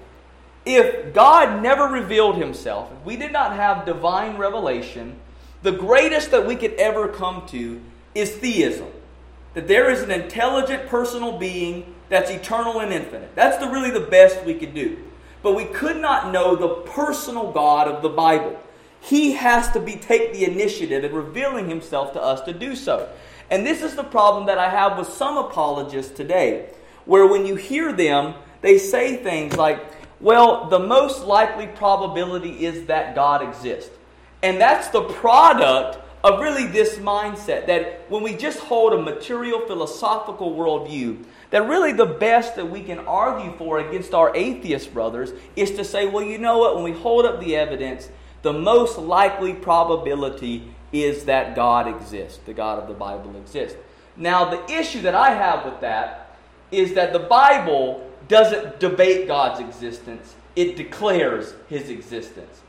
If God never revealed himself, if we did not have divine revelation, the greatest that we could ever come to is theism. That there is an intelligent personal being that's eternal and infinite. That's the, really the best we could do. But we could not know the personal God of the Bible. He has to be take the initiative in revealing himself to us to do so. And this is the problem that I have with some apologists today, where when you hear them, they say things like, well, the most likely probability is that God exists. And that's the product of really this mindset, that when we just hold a material philosophical worldview, that really the best that we can argue for against our atheist brothers is to say, well, you know what, when we hold up the evidence, the most likely probability is that God exists, the God of the Bible exists. Now, the issue that I have with that is that the Bible doesn't debate God's existence, it declares his existence.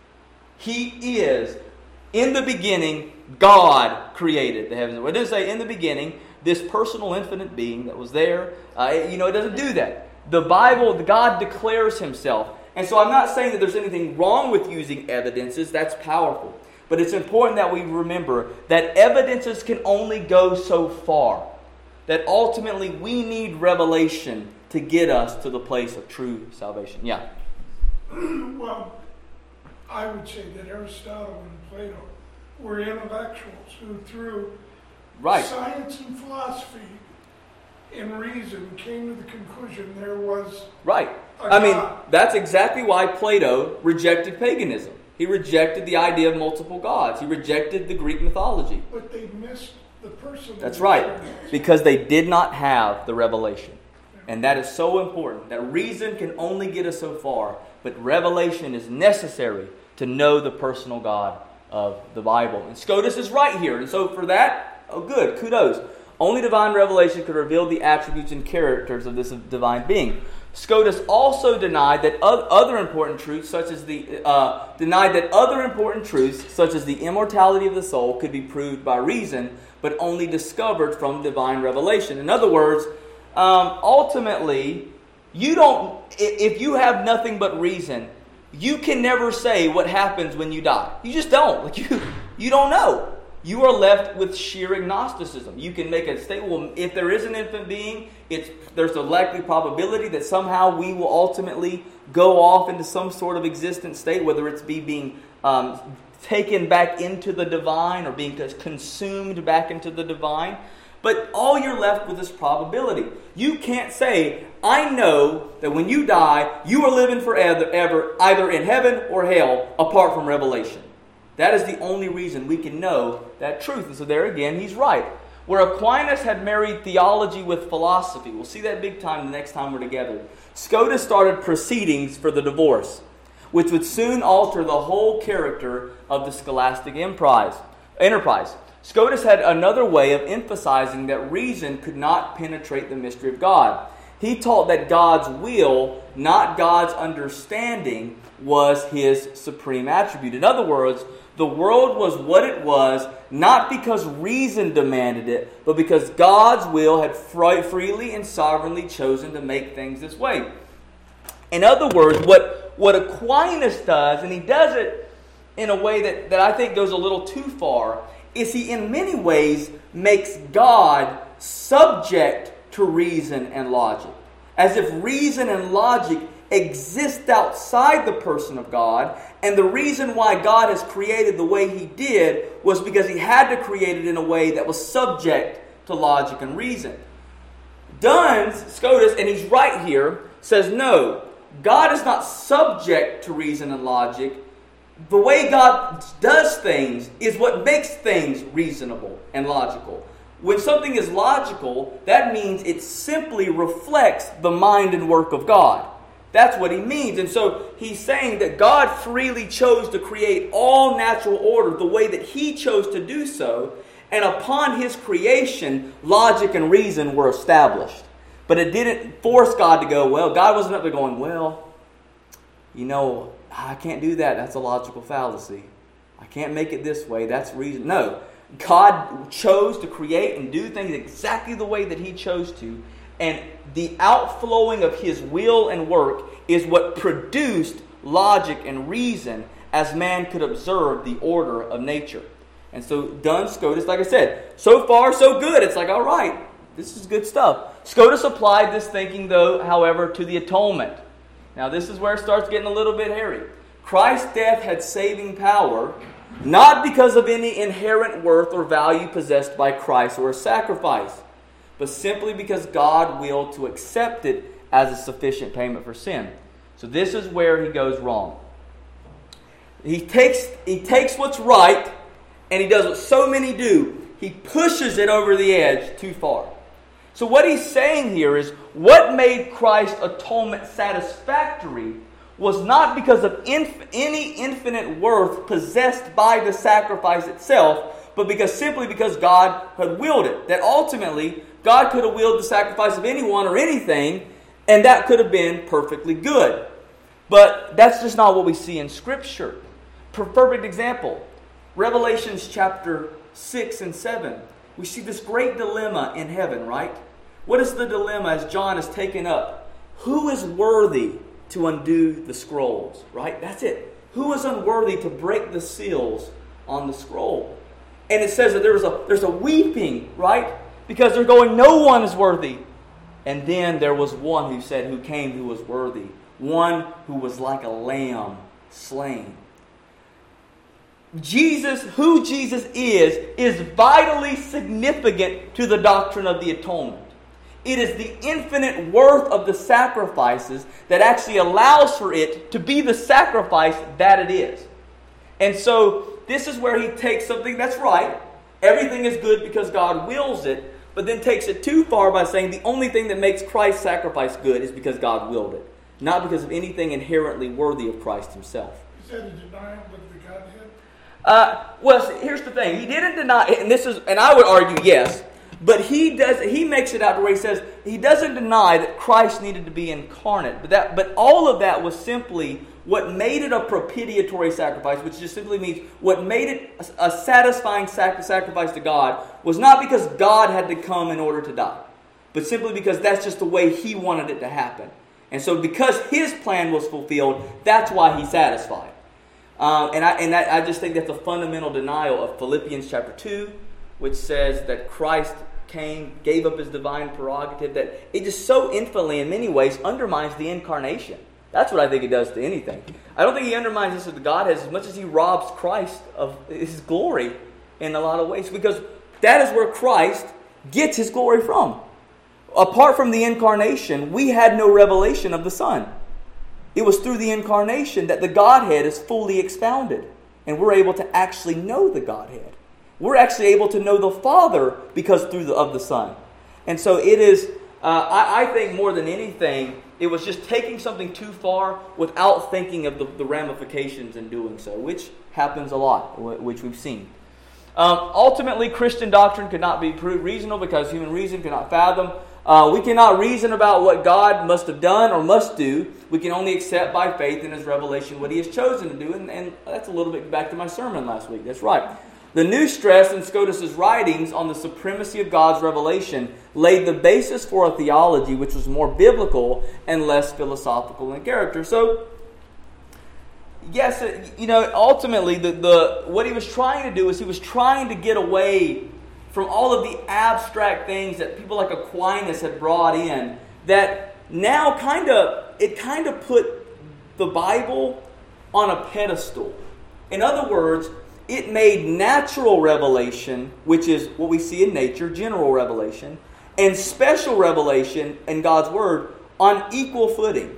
He is, in the beginning, God created the heavens. It doesn't say in the beginning, this personal infinite being that was there. Uh, you know, it doesn't do that. The Bible, God declares himself. And so I'm not saying that there's anything wrong with using evidences. That's powerful. But it's important that we remember that evidences can only go so far. That ultimately we need revelation to get us to the place of true salvation. Yeah? Well, I would say that Aristotle and Plato were intellectuals who, through right. science and philosophy and reason, came to the conclusion there was right. a I mean, God. That's exactly why Plato rejected paganism. He rejected the idea of multiple gods. He rejected the Greek mythology. But they missed the person. That's right. Because they did not have the revelation. And that is so important. That reason can only get us so far. But revelation is necessary to know the personal God of the Bible. And Scotus is right here. And so for that, oh good, kudos. Only divine revelation could reveal the attributes and characters of this divine being. Scotus also denied that other important truths, such as the uh, denied that other important truths, such as the immortality of the soul, could be proved by reason, but only discovered from divine revelation. In other words, um, ultimately, you don't. If you have nothing but reason, you can never say what happens when you die. You just don't. Like you, you don't know. You are left with sheer agnosticism. You can make a statement, well, if there is an infinite being, it's, there's a likely probability that somehow we will ultimately go off into some sort of existent state, whether it's be being um, taken back into the divine or being consumed back into the divine. But all you're left with is probability. You can't say, I know that when you die, you are living forever, ever, either in heaven or hell, apart from revelation. That is the only reason we can know that truth. And so there again, he's right. Where Aquinas had married theology with philosophy, we'll see that big time the next time we're together, Scotus started proceedings for the divorce, which would soon alter the whole character of the scholastic enterprise. Scotus had another way of emphasizing that reason could not penetrate the mystery of God. He taught that God's will, not God's understanding, was his supreme attribute. In other words, the world was what it was, not because reason demanded it, but because God's will had freely and sovereignly chosen to make things this way. In other words, what, what Aquinas does, and he does it in a way that, that I think goes a little too far, is he in many ways makes God subject to reason and logic. As if reason and logic exist outside the person of God, and the reason why God has created the way he did was because he had to create it in a way that was subject to logic and reason. Duns, Scotus, and he's right here, says no, God is not subject to reason and logic. The way God does things is what makes things reasonable and logical. When something is logical, that means it simply reflects the mind and work of God. That's what he means. And so he's saying that God freely chose to create all natural order the way that he chose to do so. And upon his creation, logic and reason were established. But it didn't force God to go, well, God wasn't up there going, well, you know, I can't do that. That's a logical fallacy. I can't make it this way. That's reason. No. God chose to create and do things exactly the way that he chose to. And the outflowing of his will and work is what produced logic and reason as man could observe the order of nature. And so Duns Scotus, like I said, so far so good. It's like, all right, this is good stuff. Scotus applied this thinking, though, however, to the atonement. Now this is where it starts getting a little bit hairy. Christ's death had saving power, not because of any inherent worth or value possessed by Christ or his sacrifice, but simply because God willed to accept it as a sufficient payment for sin. So this is where he goes wrong. He takes, he takes what's right, and he does what so many do. He pushes it over the edge too far. So what he's saying here is, what made Christ's atonement satisfactory was not because of inf- any infinite worth possessed by the sacrifice itself, but because simply because God had willed it. That ultimately, God could have willed the sacrifice of anyone or anything, and that could have been perfectly good. But that's just not what we see in Scripture. Perfect example, Revelations chapter six and seven. We see this great dilemma in heaven, right? What is the dilemma as John is taken up? Who is worthy to undo the scrolls, right? That's it. Who is unworthy to break the seals on the scroll? And it says that there was a, there's a weeping, right? Because they're going, no one is worthy. And then there was one who said, who came who was worthy. One who was like a lamb slain. Jesus, who Jesus is, is vitally significant to the doctrine of the atonement. It is the infinite worth of the sacrifices that actually allows for it to be the sacrifice that it is. And so this is where he takes something that's right. Everything is good because God wills it, but then takes it too far by saying the only thing that makes Christ's sacrifice good is because God willed it, not because of anything inherently worthy of Christ himself. Is that a denial of the Godhead? Uh, well, here's the thing. He didn't deny, and this is, and I would argue yes, But he does. He makes it out to where he says he doesn't deny that Christ needed to be incarnate. But that, but all of that was simply what made it a propitiatory sacrifice, which just simply means what made it a, a satisfying sac- sacrifice to God was not because God had to come in order to die, but simply because that's just the way He wanted it to happen. And so, because His plan was fulfilled, that's why He satisfied. Um, and I and I, I just think that's a fundamental denial of Philippians chapter two, which says that Christ came, gave up His divine prerogative, that it just so infinitely, in many ways, undermines the incarnation. That's what I think it does to anything. I don't think He undermines this of the Godhead as much as He robs Christ of His glory in a lot of ways, because that is where Christ gets His glory from. Apart from the incarnation, we had no revelation of the Son. It was through the incarnation that the Godhead is fully expounded, and we're able to actually know the Godhead. We're actually able to know the Father because through the, of the Son. And so it is, uh, I, I think more than anything, it was just taking something too far without thinking of the, the ramifications in doing so, which happens a lot, which we've seen. Um, ultimately, Christian doctrine could not be proved reasonable because human reason could not fathom. Uh, we cannot reason about what God must have done or must do. We can only accept by faith in His revelation what He has chosen to do. And, and that's a little bit back to my sermon last week. That's right. The new stress in Scotus' writings on the supremacy of God's revelation laid the basis for a theology which was more biblical and less philosophical in character. So, yes, you know, ultimately, the, the what he was trying to do is he was trying to get away from all of the abstract things that people like Aquinas had brought in, that now kind of, it kind of put the Bible on a pedestal. In other words, it made natural revelation, which is what we see in nature, general revelation, and special revelation in God's Word on equal footing.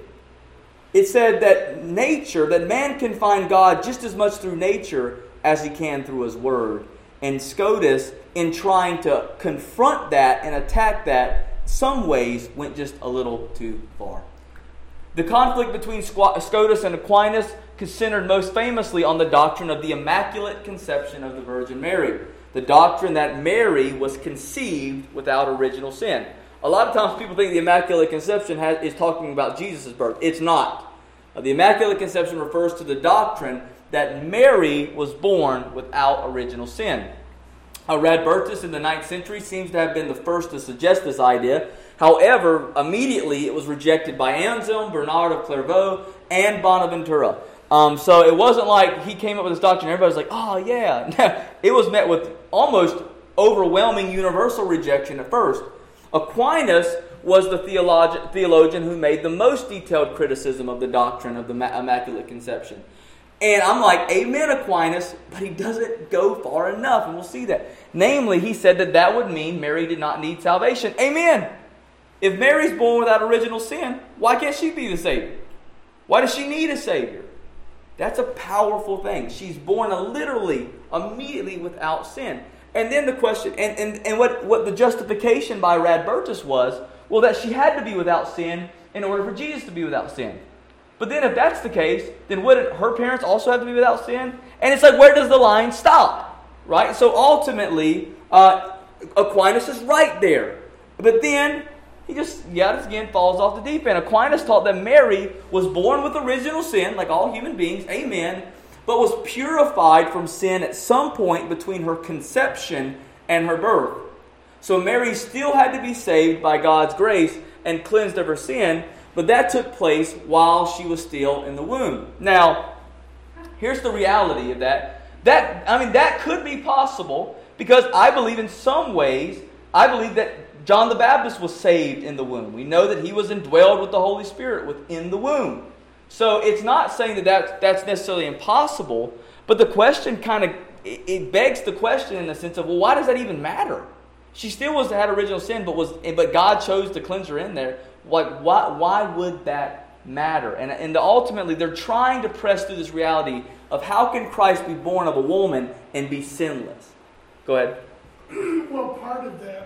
It said that nature, that man can find God just as much through nature as he can through His Word. And Scotus, in trying to confront that and attack that, some ways went just a little too far. The conflict between Scotus and Aquinas centered most famously on the doctrine of the Immaculate Conception of the Virgin Mary. The doctrine that Mary was conceived without original sin. A lot of times people think the Immaculate Conception has, is talking about Jesus' birth. It's not. Uh, the Immaculate Conception refers to the doctrine that Mary was born without original sin. Uh, Radbertus in the ninth century seems to have been the first to suggest this idea. However, immediately it was rejected by Anselm, Bernard of Clairvaux, and Bonaventura. Um, so it wasn't like he came up with this doctrine and everybody was like, oh yeah. It was met with almost overwhelming universal rejection at first. Aquinas was the theolog- theologian who made the most detailed criticism of the doctrine of the Ma- Immaculate Conception. And I'm like, amen, Aquinas, but he doesn't go far enough, and we'll see that. Namely, he said that that would mean Mary did not need salvation. Amen. If Mary's born without original sin, why can't she be the Savior? Why does she need a Savior? That's a powerful thing. She's born a literally, immediately without sin. And then the question, and, and, and what, what the justification by Radbertus was, well, that she had to be without sin in order for Jesus to be without sin. But then if that's the case, then wouldn't her parents also have to be without sin? And it's like, where does the line stop? Right? So ultimately, uh, Aquinas is right there. But then, he just, yet again, falls off the deep end. Aquinas taught that Mary was born with original sin, like all human beings, amen, but was purified from sin at some point between her conception and her birth. So Mary still had to be saved by God's grace and cleansed of her sin, but that took place while she was still in the womb. Now, here's the reality of that. That I mean, that could be possible because I believe in some ways, I believe that John the Baptist was saved in the womb. We know that he was indwelled with the Holy Spirit within the womb. So it's not saying that that's, that's necessarily impossible, but the question kind of, it, it begs the question in the sense of, well, why does that even matter? She still was had original sin, but was but God chose to cleanse her in there. Like, why why would that matter? And, and ultimately, they're trying to press through this reality of how can Christ be born of a woman and be sinless? Go ahead. Well, part of that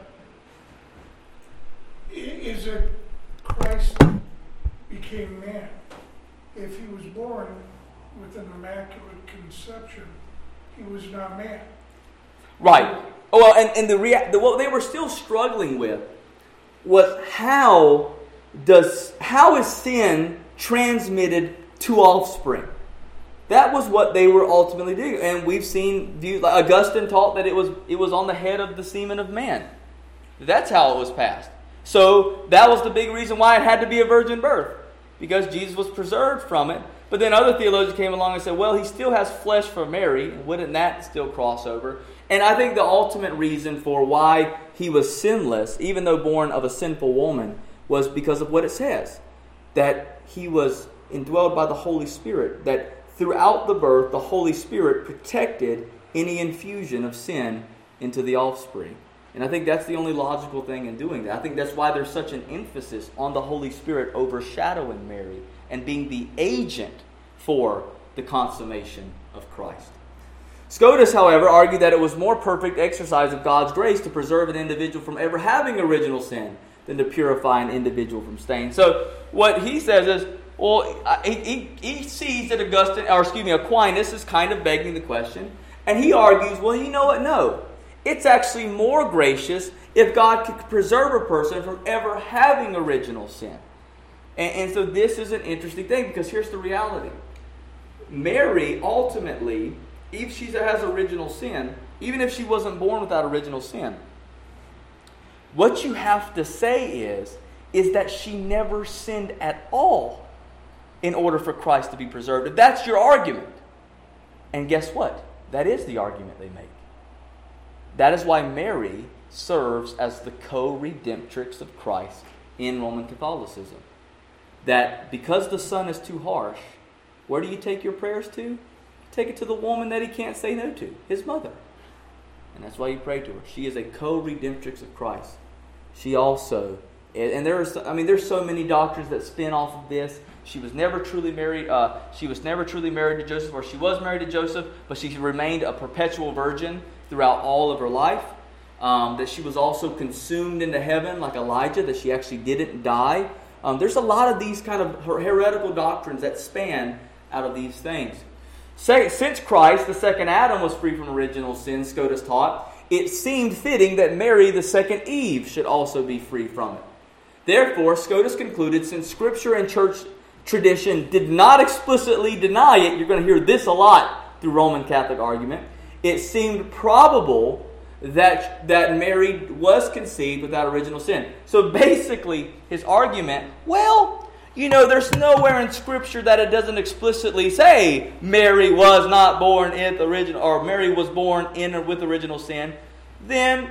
is that Christ became man. If he was born with an immaculate conception, he was not man. Right. Oh, well, and, and the, rea- the what they were still struggling with was how does how is sin transmitted to offspring? That was what they were ultimately doing, and we've seen like Augustine taught that it was it was on the head of the semen of man. That's how it was passed. So that was the big reason why it had to be a virgin birth, because Jesus was preserved from it. But then other theologians came along and said, well, he still has flesh for Mary. Wouldn't that still cross over? And I think the ultimate reason for why he was sinless, even though born of a sinful woman, was because of what it says. That he was indwelled by the Holy Spirit. That throughout the birth, the Holy Spirit protected any infusion of sin into the offspring. And I think that's the only logical thing in doing that. I think that's why there's such an emphasis on the Holy Spirit overshadowing Mary and being the agent for the consummation of Christ. Scotus, however, argued that it was more perfect exercise of God's grace to preserve an individual from ever having original sin than to purify an individual from stain. So what he says is, well, he, he, he sees that Augustine, or excuse me, Aquinas is kind of begging the question, and he argues, well, you know what? No. It's actually more gracious if God could preserve a person from ever having original sin. And, and so this is an interesting thing, because here's the reality. Mary, ultimately, if she has original sin, even if she wasn't born without original sin, what you have to say is, is that she never sinned at all in order for Christ to be preserved. If that's your argument, and guess what? That is the argument they make. That is why Mary serves as the co-redemptrix of Christ in Roman Catholicism. That because the Son is too harsh, where do you take your prayers to? Take it to the woman that he can't say no to, his mother. And that's why you pray to her. She is a co-redemptrix of Christ. She also, and there are, I mean, there's so many doctrines that spin off of this. She was never truly married. Uh, she was never truly married to Joseph, or she was married to Joseph, but she remained a perpetual virgin throughout all of her life. Um, that she was also consumed into heaven like Elijah. That she actually didn't die. Um, there's a lot of these kind of heretical doctrines that span out of these things. Since Christ, the second Adam, was free from original sin, Scotus taught, it seemed fitting that Mary, the second Eve, should also be free from it. Therefore, Scotus concluded, since Scripture and church tradition did not explicitly deny it, you're going to hear this a lot through Roman Catholic argument, it seemed probable that, that Mary was conceived without original sin. So basically, his argument, well, you know, there's nowhere in Scripture that it doesn't explicitly say Mary was not born in original, or Mary was born in or with original sin. Then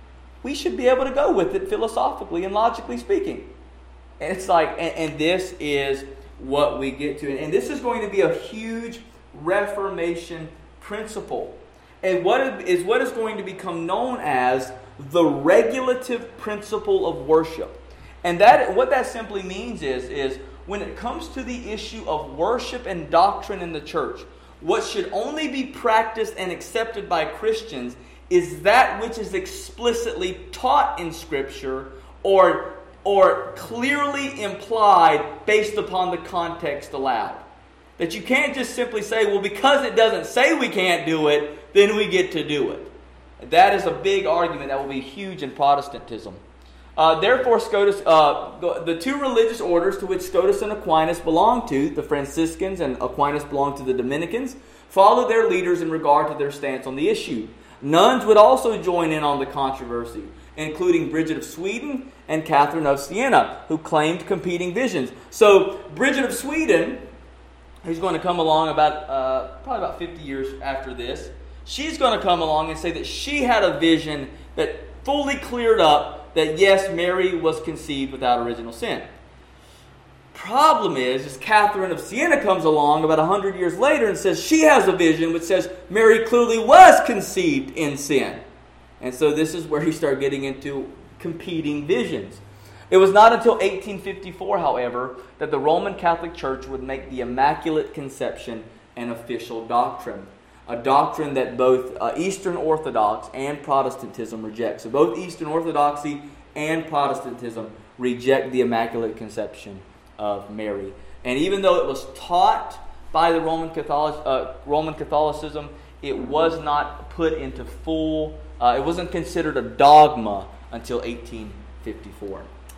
we should be able to go with it philosophically and logically speaking. And it's like, and, and this is what we get to, and this is going to be a huge Reformation principle, and what is what is going to become known as the regulative principle of worship. And that what that simply means is, is when it comes to the issue of worship and doctrine in the church, what should only be practiced and accepted by Christians is that which is explicitly taught in Scripture or, or clearly implied based upon the context allowed. That you can't just simply say, well, because it doesn't say we can't do it, then we get to do it. That is a big argument that will be huge in Protestantism. Uh, therefore, Scotus, uh, the two religious orders to which Scotus and Aquinas belonged to, the Franciscans and Aquinas belonged to the Dominicans, followed their leaders in regard to their stance on the issue. Nuns would also join in on the controversy, including Bridget of Sweden and Catherine of Siena, who claimed competing visions. So, Bridget of Sweden, who's going to come along about uh, probably about fifty years after this, she's going to come along and say that she had a vision that fully cleared up that yes, Mary was conceived without original sin. Problem is, is Catherine of Siena comes along about one hundred years later and says she has a vision which says Mary clearly was conceived in sin. And so this is where you start getting into competing visions. It was not until eighteen fifty-four, however, that the Roman Catholic Church would make the Immaculate Conception an official doctrine. A doctrine that both uh, Eastern Orthodox and Protestantism reject. So both Eastern Orthodoxy and Protestantism reject the Immaculate Conception of Mary. And even though it was taught by the Roman Catholic, uh, Roman Catholicism, it was not put into full, uh, it wasn't considered a dogma until eighteen fifty-four.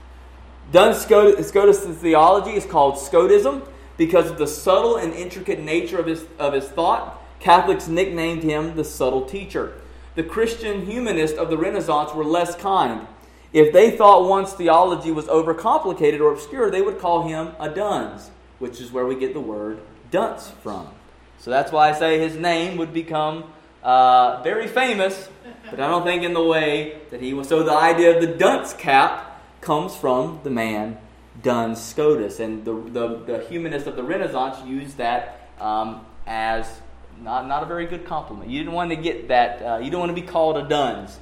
Duns Scotus' theology is called Scotism because of the subtle and intricate nature of his, of his thought. Catholics nicknamed him the subtle teacher. The Christian humanists of the Renaissance were less kind. If they thought one's theology was overcomplicated or obscure, they would call him a Duns, which is where we get the word dunce from. So that's why I say his name would become uh, very famous, but I don't think in the way that he was. So the idea of the dunce cap comes from the man Duns Scotus, and the, the, the humanists of the Renaissance used that um, as not, not a very good compliment. You didn't want to get that, uh, you don't want to be called a Duns.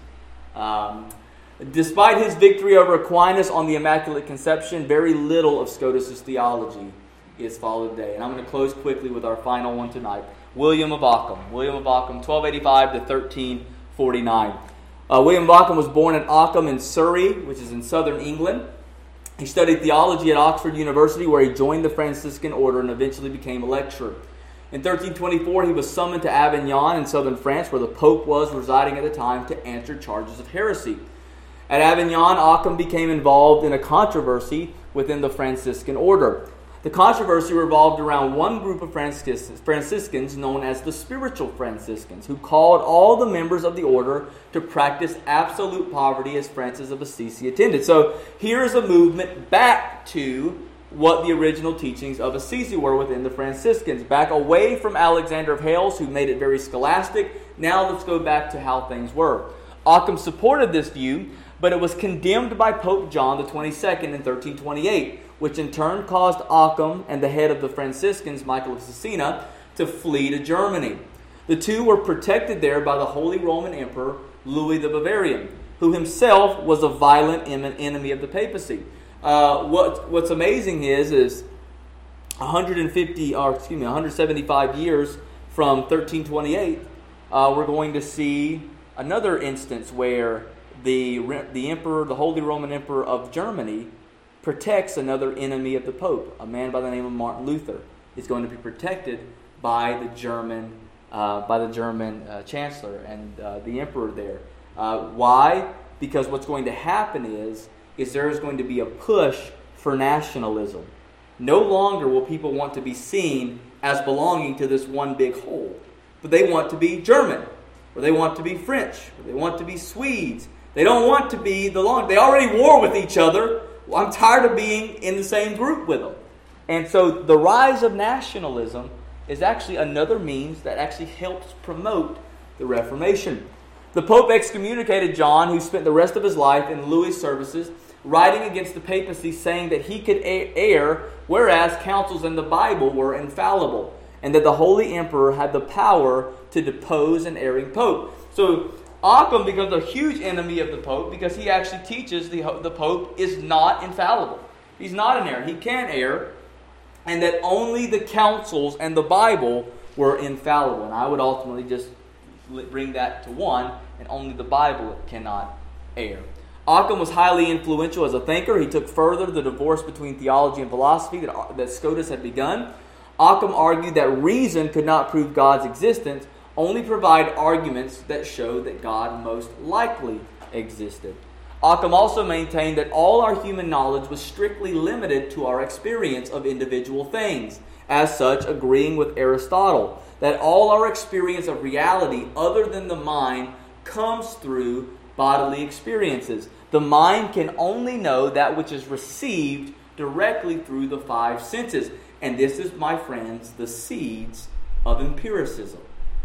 Um, despite his victory over Aquinas on the Immaculate Conception, very little of Scotus' theology is followed today. And I'm going to close quickly with our final one tonight. William of Ockham. William of Ockham, twelve eighty-five to thirteen forty-nine. Uh, William of Ockham was born at Ockham in Surrey, which is in southern England. He studied theology at Oxford University, where he joined the Franciscan order and eventually became a lecturer. In thirteen twenty-four, he was summoned to Avignon in southern France, where the Pope was residing at the time, to answer charges of heresy. At Avignon, Ockham became involved in a controversy within the Franciscan order. The controversy revolved around one group of Francis- Franciscans known as the Spiritual Franciscans, who called all the members of the order to practice absolute poverty as Francis of Assisi attended. So here is a movement back to what the original teachings of Assisi were within the Franciscans, back away from Alexander of Hales, who made it very scholastic. Now let's go back to how things were. Ockham supported this view, but it was condemned by Pope John the twenty-second in thirteen twenty-eight, which in turn caused Ockham and the head of the Franciscans, Michael of Cesena, to flee to Germany. The two were protected there by the Holy Roman Emperor Louis the Bavarian, who himself was a violent enemy of the papacy. Uh, what What's amazing is, is one hundred fifty, or excuse me, one hundred seventy-five years from thirteen twenty-eight, uh, we're going to see another instance where the the emperor, the Holy Roman Emperor of Germany, protects another enemy of the Pope, a man by the name of Martin Luther. Is going to be protected by the German, uh, by the German uh, Chancellor and uh, the Emperor there. Uh, why? Because what's going to happen is, is there is going to be a push for nationalism. No longer will people want to be seen as belonging to this one big whole, but they want to be German, or they want to be French, or they want to be Swedes. They don't want to be the long. They already war with each other. Well, I'm tired of being in the same group with them. And so the rise of nationalism is actually another means that actually helps promote the Reformation. The Pope excommunicated John, who spent the rest of his life in Louis' services, writing against the papacy, saying that he could err, whereas councils in the Bible were infallible, and that the Holy Emperor had the power to depose an erring Pope. So Ockham becomes a huge enemy of the Pope because he actually teaches the, the Pope is not infallible. He's not an error. He can err, and that only the councils and the Bible were infallible. And I would ultimately just bring that to one, and only the Bible cannot err. Ockham was highly influential as a thinker. He took further the divorce between theology and philosophy that, that Scotus had begun. Ockham argued that reason could not prove God's existence, only provide arguments that show that God most likely existed. Ockham also maintained that all our human knowledge was strictly limited to our experience of individual things, as such agreeing with Aristotle, that all our experience of reality other than the mind comes through bodily experiences. The mind can only know that which is received directly through the five senses. And this is, my friends, the seeds of empiricism.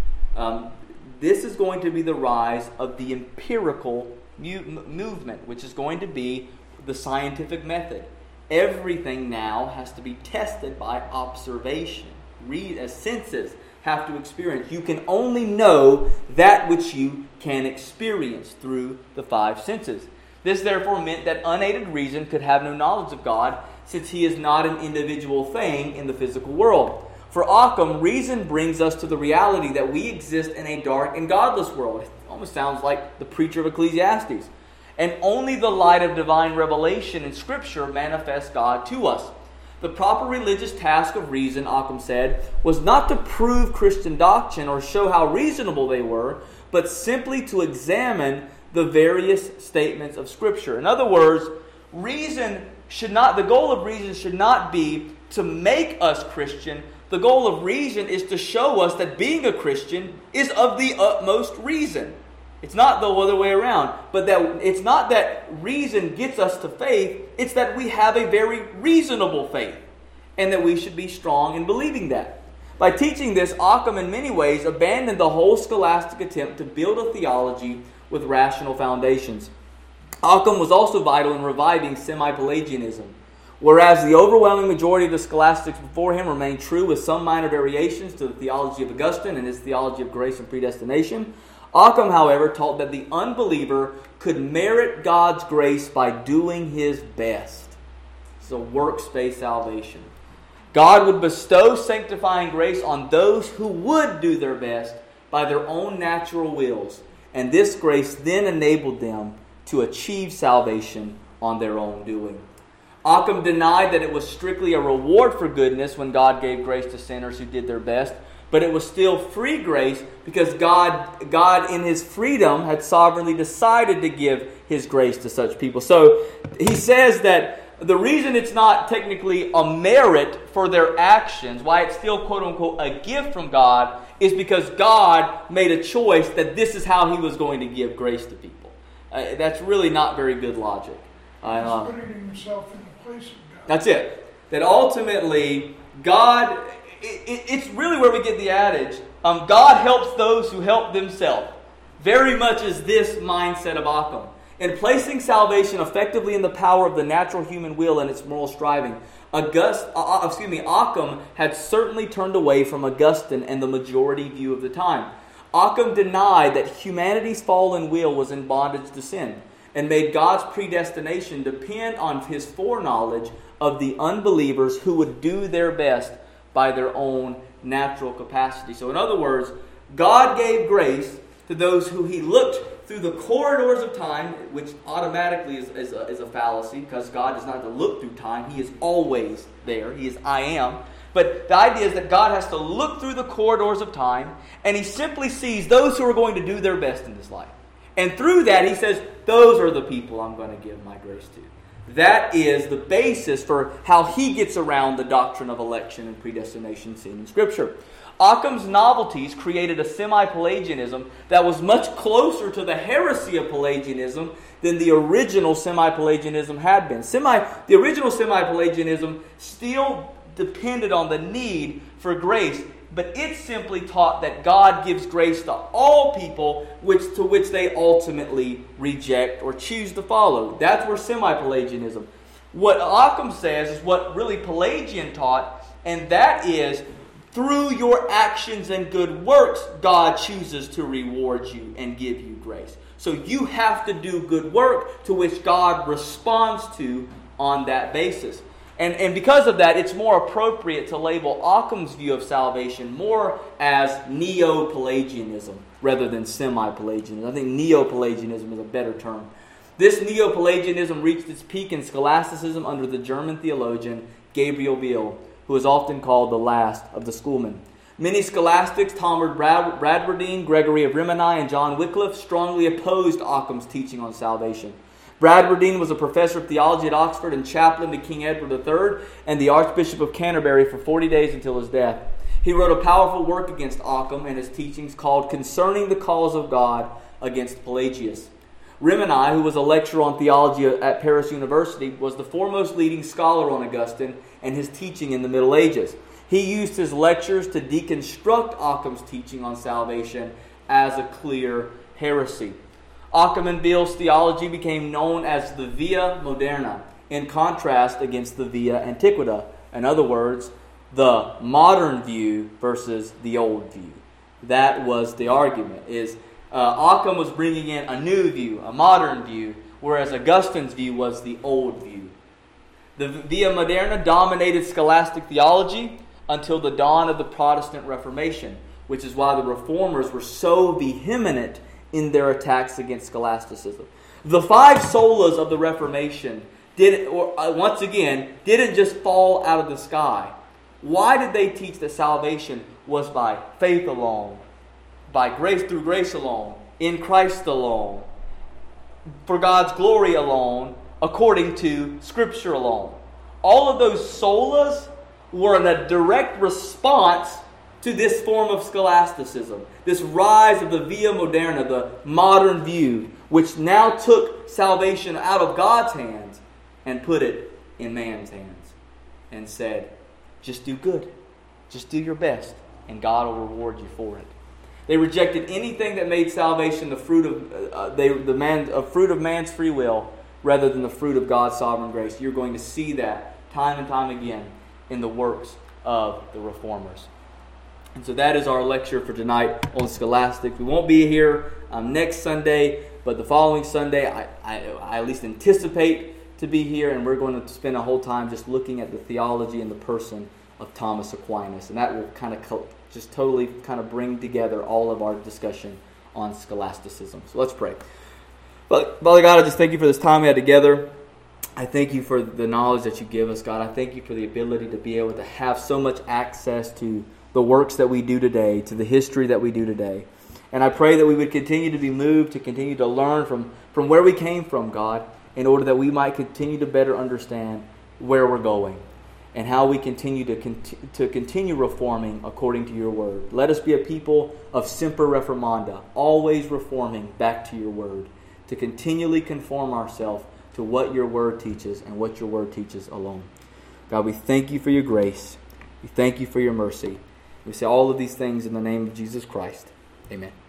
Um, this is going to be the rise of the empirical mu- movement, which is going to be the scientific method. Everything now has to be tested by observation. Read as senses have to experience. You can only know that which you can experience through the five senses. This therefore meant that unaided reason could have no knowledge of God, since he is not an individual thing in the physical world. For Ockham, reason brings us to the reality that we exist in a dark and godless world. It almost sounds like the preacher of Ecclesiastes. And only the light of divine revelation in Scripture manifests God to us. The proper religious task of reason, Occam said, was not to prove Christian doctrine or show how reasonable they were, but simply to examine the various statements of Scripture. In other words, reason should not, the goal of reason should not be to make us Christian. The goal of reason is to show us that being a Christian is of the utmost reason. It's not the other way around, but that it's not that reason gets us to faith, it's that we have a very reasonable faith, and that we should be strong in believing that. By teaching this, Occam in many ways abandoned the whole scholastic attempt to build a theology with rational foundations. Occam was also vital in reviving semi-Pelagianism. Whereas the overwhelming majority of the scholastics before him remained true with some minor variations to the theology of Augustine and his theology of grace and predestination, Occam, however, taught that the unbeliever could merit God's grace by doing his best. It's a works-based salvation. God would bestow sanctifying grace on those who would do their best by their own natural wills, and this grace then enabled them to achieve salvation on their own doing. Occam denied that it was strictly a reward for goodness when God gave grace to sinners who did their best, but it was still free grace because God, God in His freedom had sovereignly decided to give His grace to such people. So he says that the reason it's not technically a merit for their actions, why it's still quote-unquote a gift from God, is because God made a choice that this is how He was going to give grace to people. Uh, that's really not very good logic. Uh, He's putting Himself in the place of God. That's it. That ultimately, God... It, it's really where we get the adage, um, God helps those who help themselves. Very much is this mindset of Occam. In placing salvation effectively in the power of the natural human will and its moral striving, August, uh, excuse me, Occam had certainly turned away from Augustine and the majority view of the time. Occam denied that humanity's fallen will was in bondage to sin, and made God's predestination depend on His foreknowledge of the unbelievers who would do their best by their own natural capacity. So in other words, God gave grace to those who He looked through the corridors of time, which automatically is, is, a, is a fallacy, because God does not have to look through time. He is always there. He is I am. But the idea is that God has to look through the corridors of time, and He simply sees those who are going to do their best in this life. And through that, He says, those are the people I'm going to give my grace to. That is the basis for how he gets around the doctrine of election and predestination seen in Scripture. Occam's novelties created a semi-Pelagianism that was much closer to the heresy of Pelagianism than the original semi-Pelagianism had been. Semi, the original semi-Pelagianism still depended on the need for grace, but it simply taught that God gives grace to all people, which to which they ultimately reject or choose to follow. That's where semi-Pelagianism. What Occam says is what really Pelagian taught, and that is through your actions and good works, God chooses to reward you and give you grace. So you have to do good work to which God responds to on that basis. And, and because of that, it's more appropriate to label Occam's view of salvation more as Neo-Pelagianism rather than Semi-Pelagianism. I think Neo-Pelagianism is a better term. This Neo-Pelagianism reached its peak in scholasticism under the German theologian Gabriel Biel, who is often called the last of the schoolmen. Many scholastics, Talmud Bradwardine, Gregory of Rimini, and John Wycliffe, strongly opposed Occam's teaching on salvation. Bradwardine was a professor of theology at Oxford and chaplain to King Edward the Third and the Archbishop of Canterbury for forty days until his death. He wrote a powerful work against Occam and his teachings called Concerning the Cause of God against Pelagius. Rimini, who was a lecturer on theology at Paris University, was the foremost leading scholar on Augustine and his teaching in the Middle Ages. He used his lectures to deconstruct Occam's teaching on salvation as a clear heresy. Occam and Biel's theology became known as the Via Moderna, in contrast against the Via Antiquita. In other words, the modern view versus the old view. That was the argument, is uh, Occam was bringing in a new view, a modern view, whereas Augustine's view was the old view. The Via Moderna dominated scholastic theology until the dawn of the Protestant Reformation, which is why the Reformers were so vehement in their attacks against scholasticism. The five solas of the Reformation didn't, or uh, once again, didn't just fall out of the sky. Why did they teach that salvation was by faith alone, by grace through grace alone, in Christ alone, for God's glory alone, according to Scripture alone? All of those solas were in a direct response to this form of scholasticism, this rise of the via moderna, the modern view, which now took salvation out of God's hands and put it in man's hands and said, just do good, just do your best, and God will reward you for it. They rejected anything that made salvation the fruit of uh, they the man a fruit of man's free will rather than the fruit of God's sovereign grace. You're going to see that time and time again in the works of the reformers. And so that is our lecture for tonight on scholastics. We won't be here um, next Sunday, but the following Sunday, I, I, I at least anticipate to be here, and we're going to spend a whole time just looking at the theology and the person of Thomas Aquinas, and that will kind of co- just totally kind of bring together all of our discussion on scholasticism. So let's pray. Father God, I just thank you for this time we had together. I thank you for the knowledge that you give us, God. I thank you for the ability to be able to have so much access to the works that we do today, to the history that we do today. And I pray that we would continue to be moved, to continue to learn from, from where we came from, God, in order that we might continue to better understand where we're going and how we continue to, conti- to continue reforming according to your word. Let us be a people of semper reformanda, always reforming back to your word, to continually conform ourselves to what your word teaches and what your word teaches alone. God, we thank you for your grace. We thank you for your mercy. We say all of these things in the name of Jesus Christ. Amen.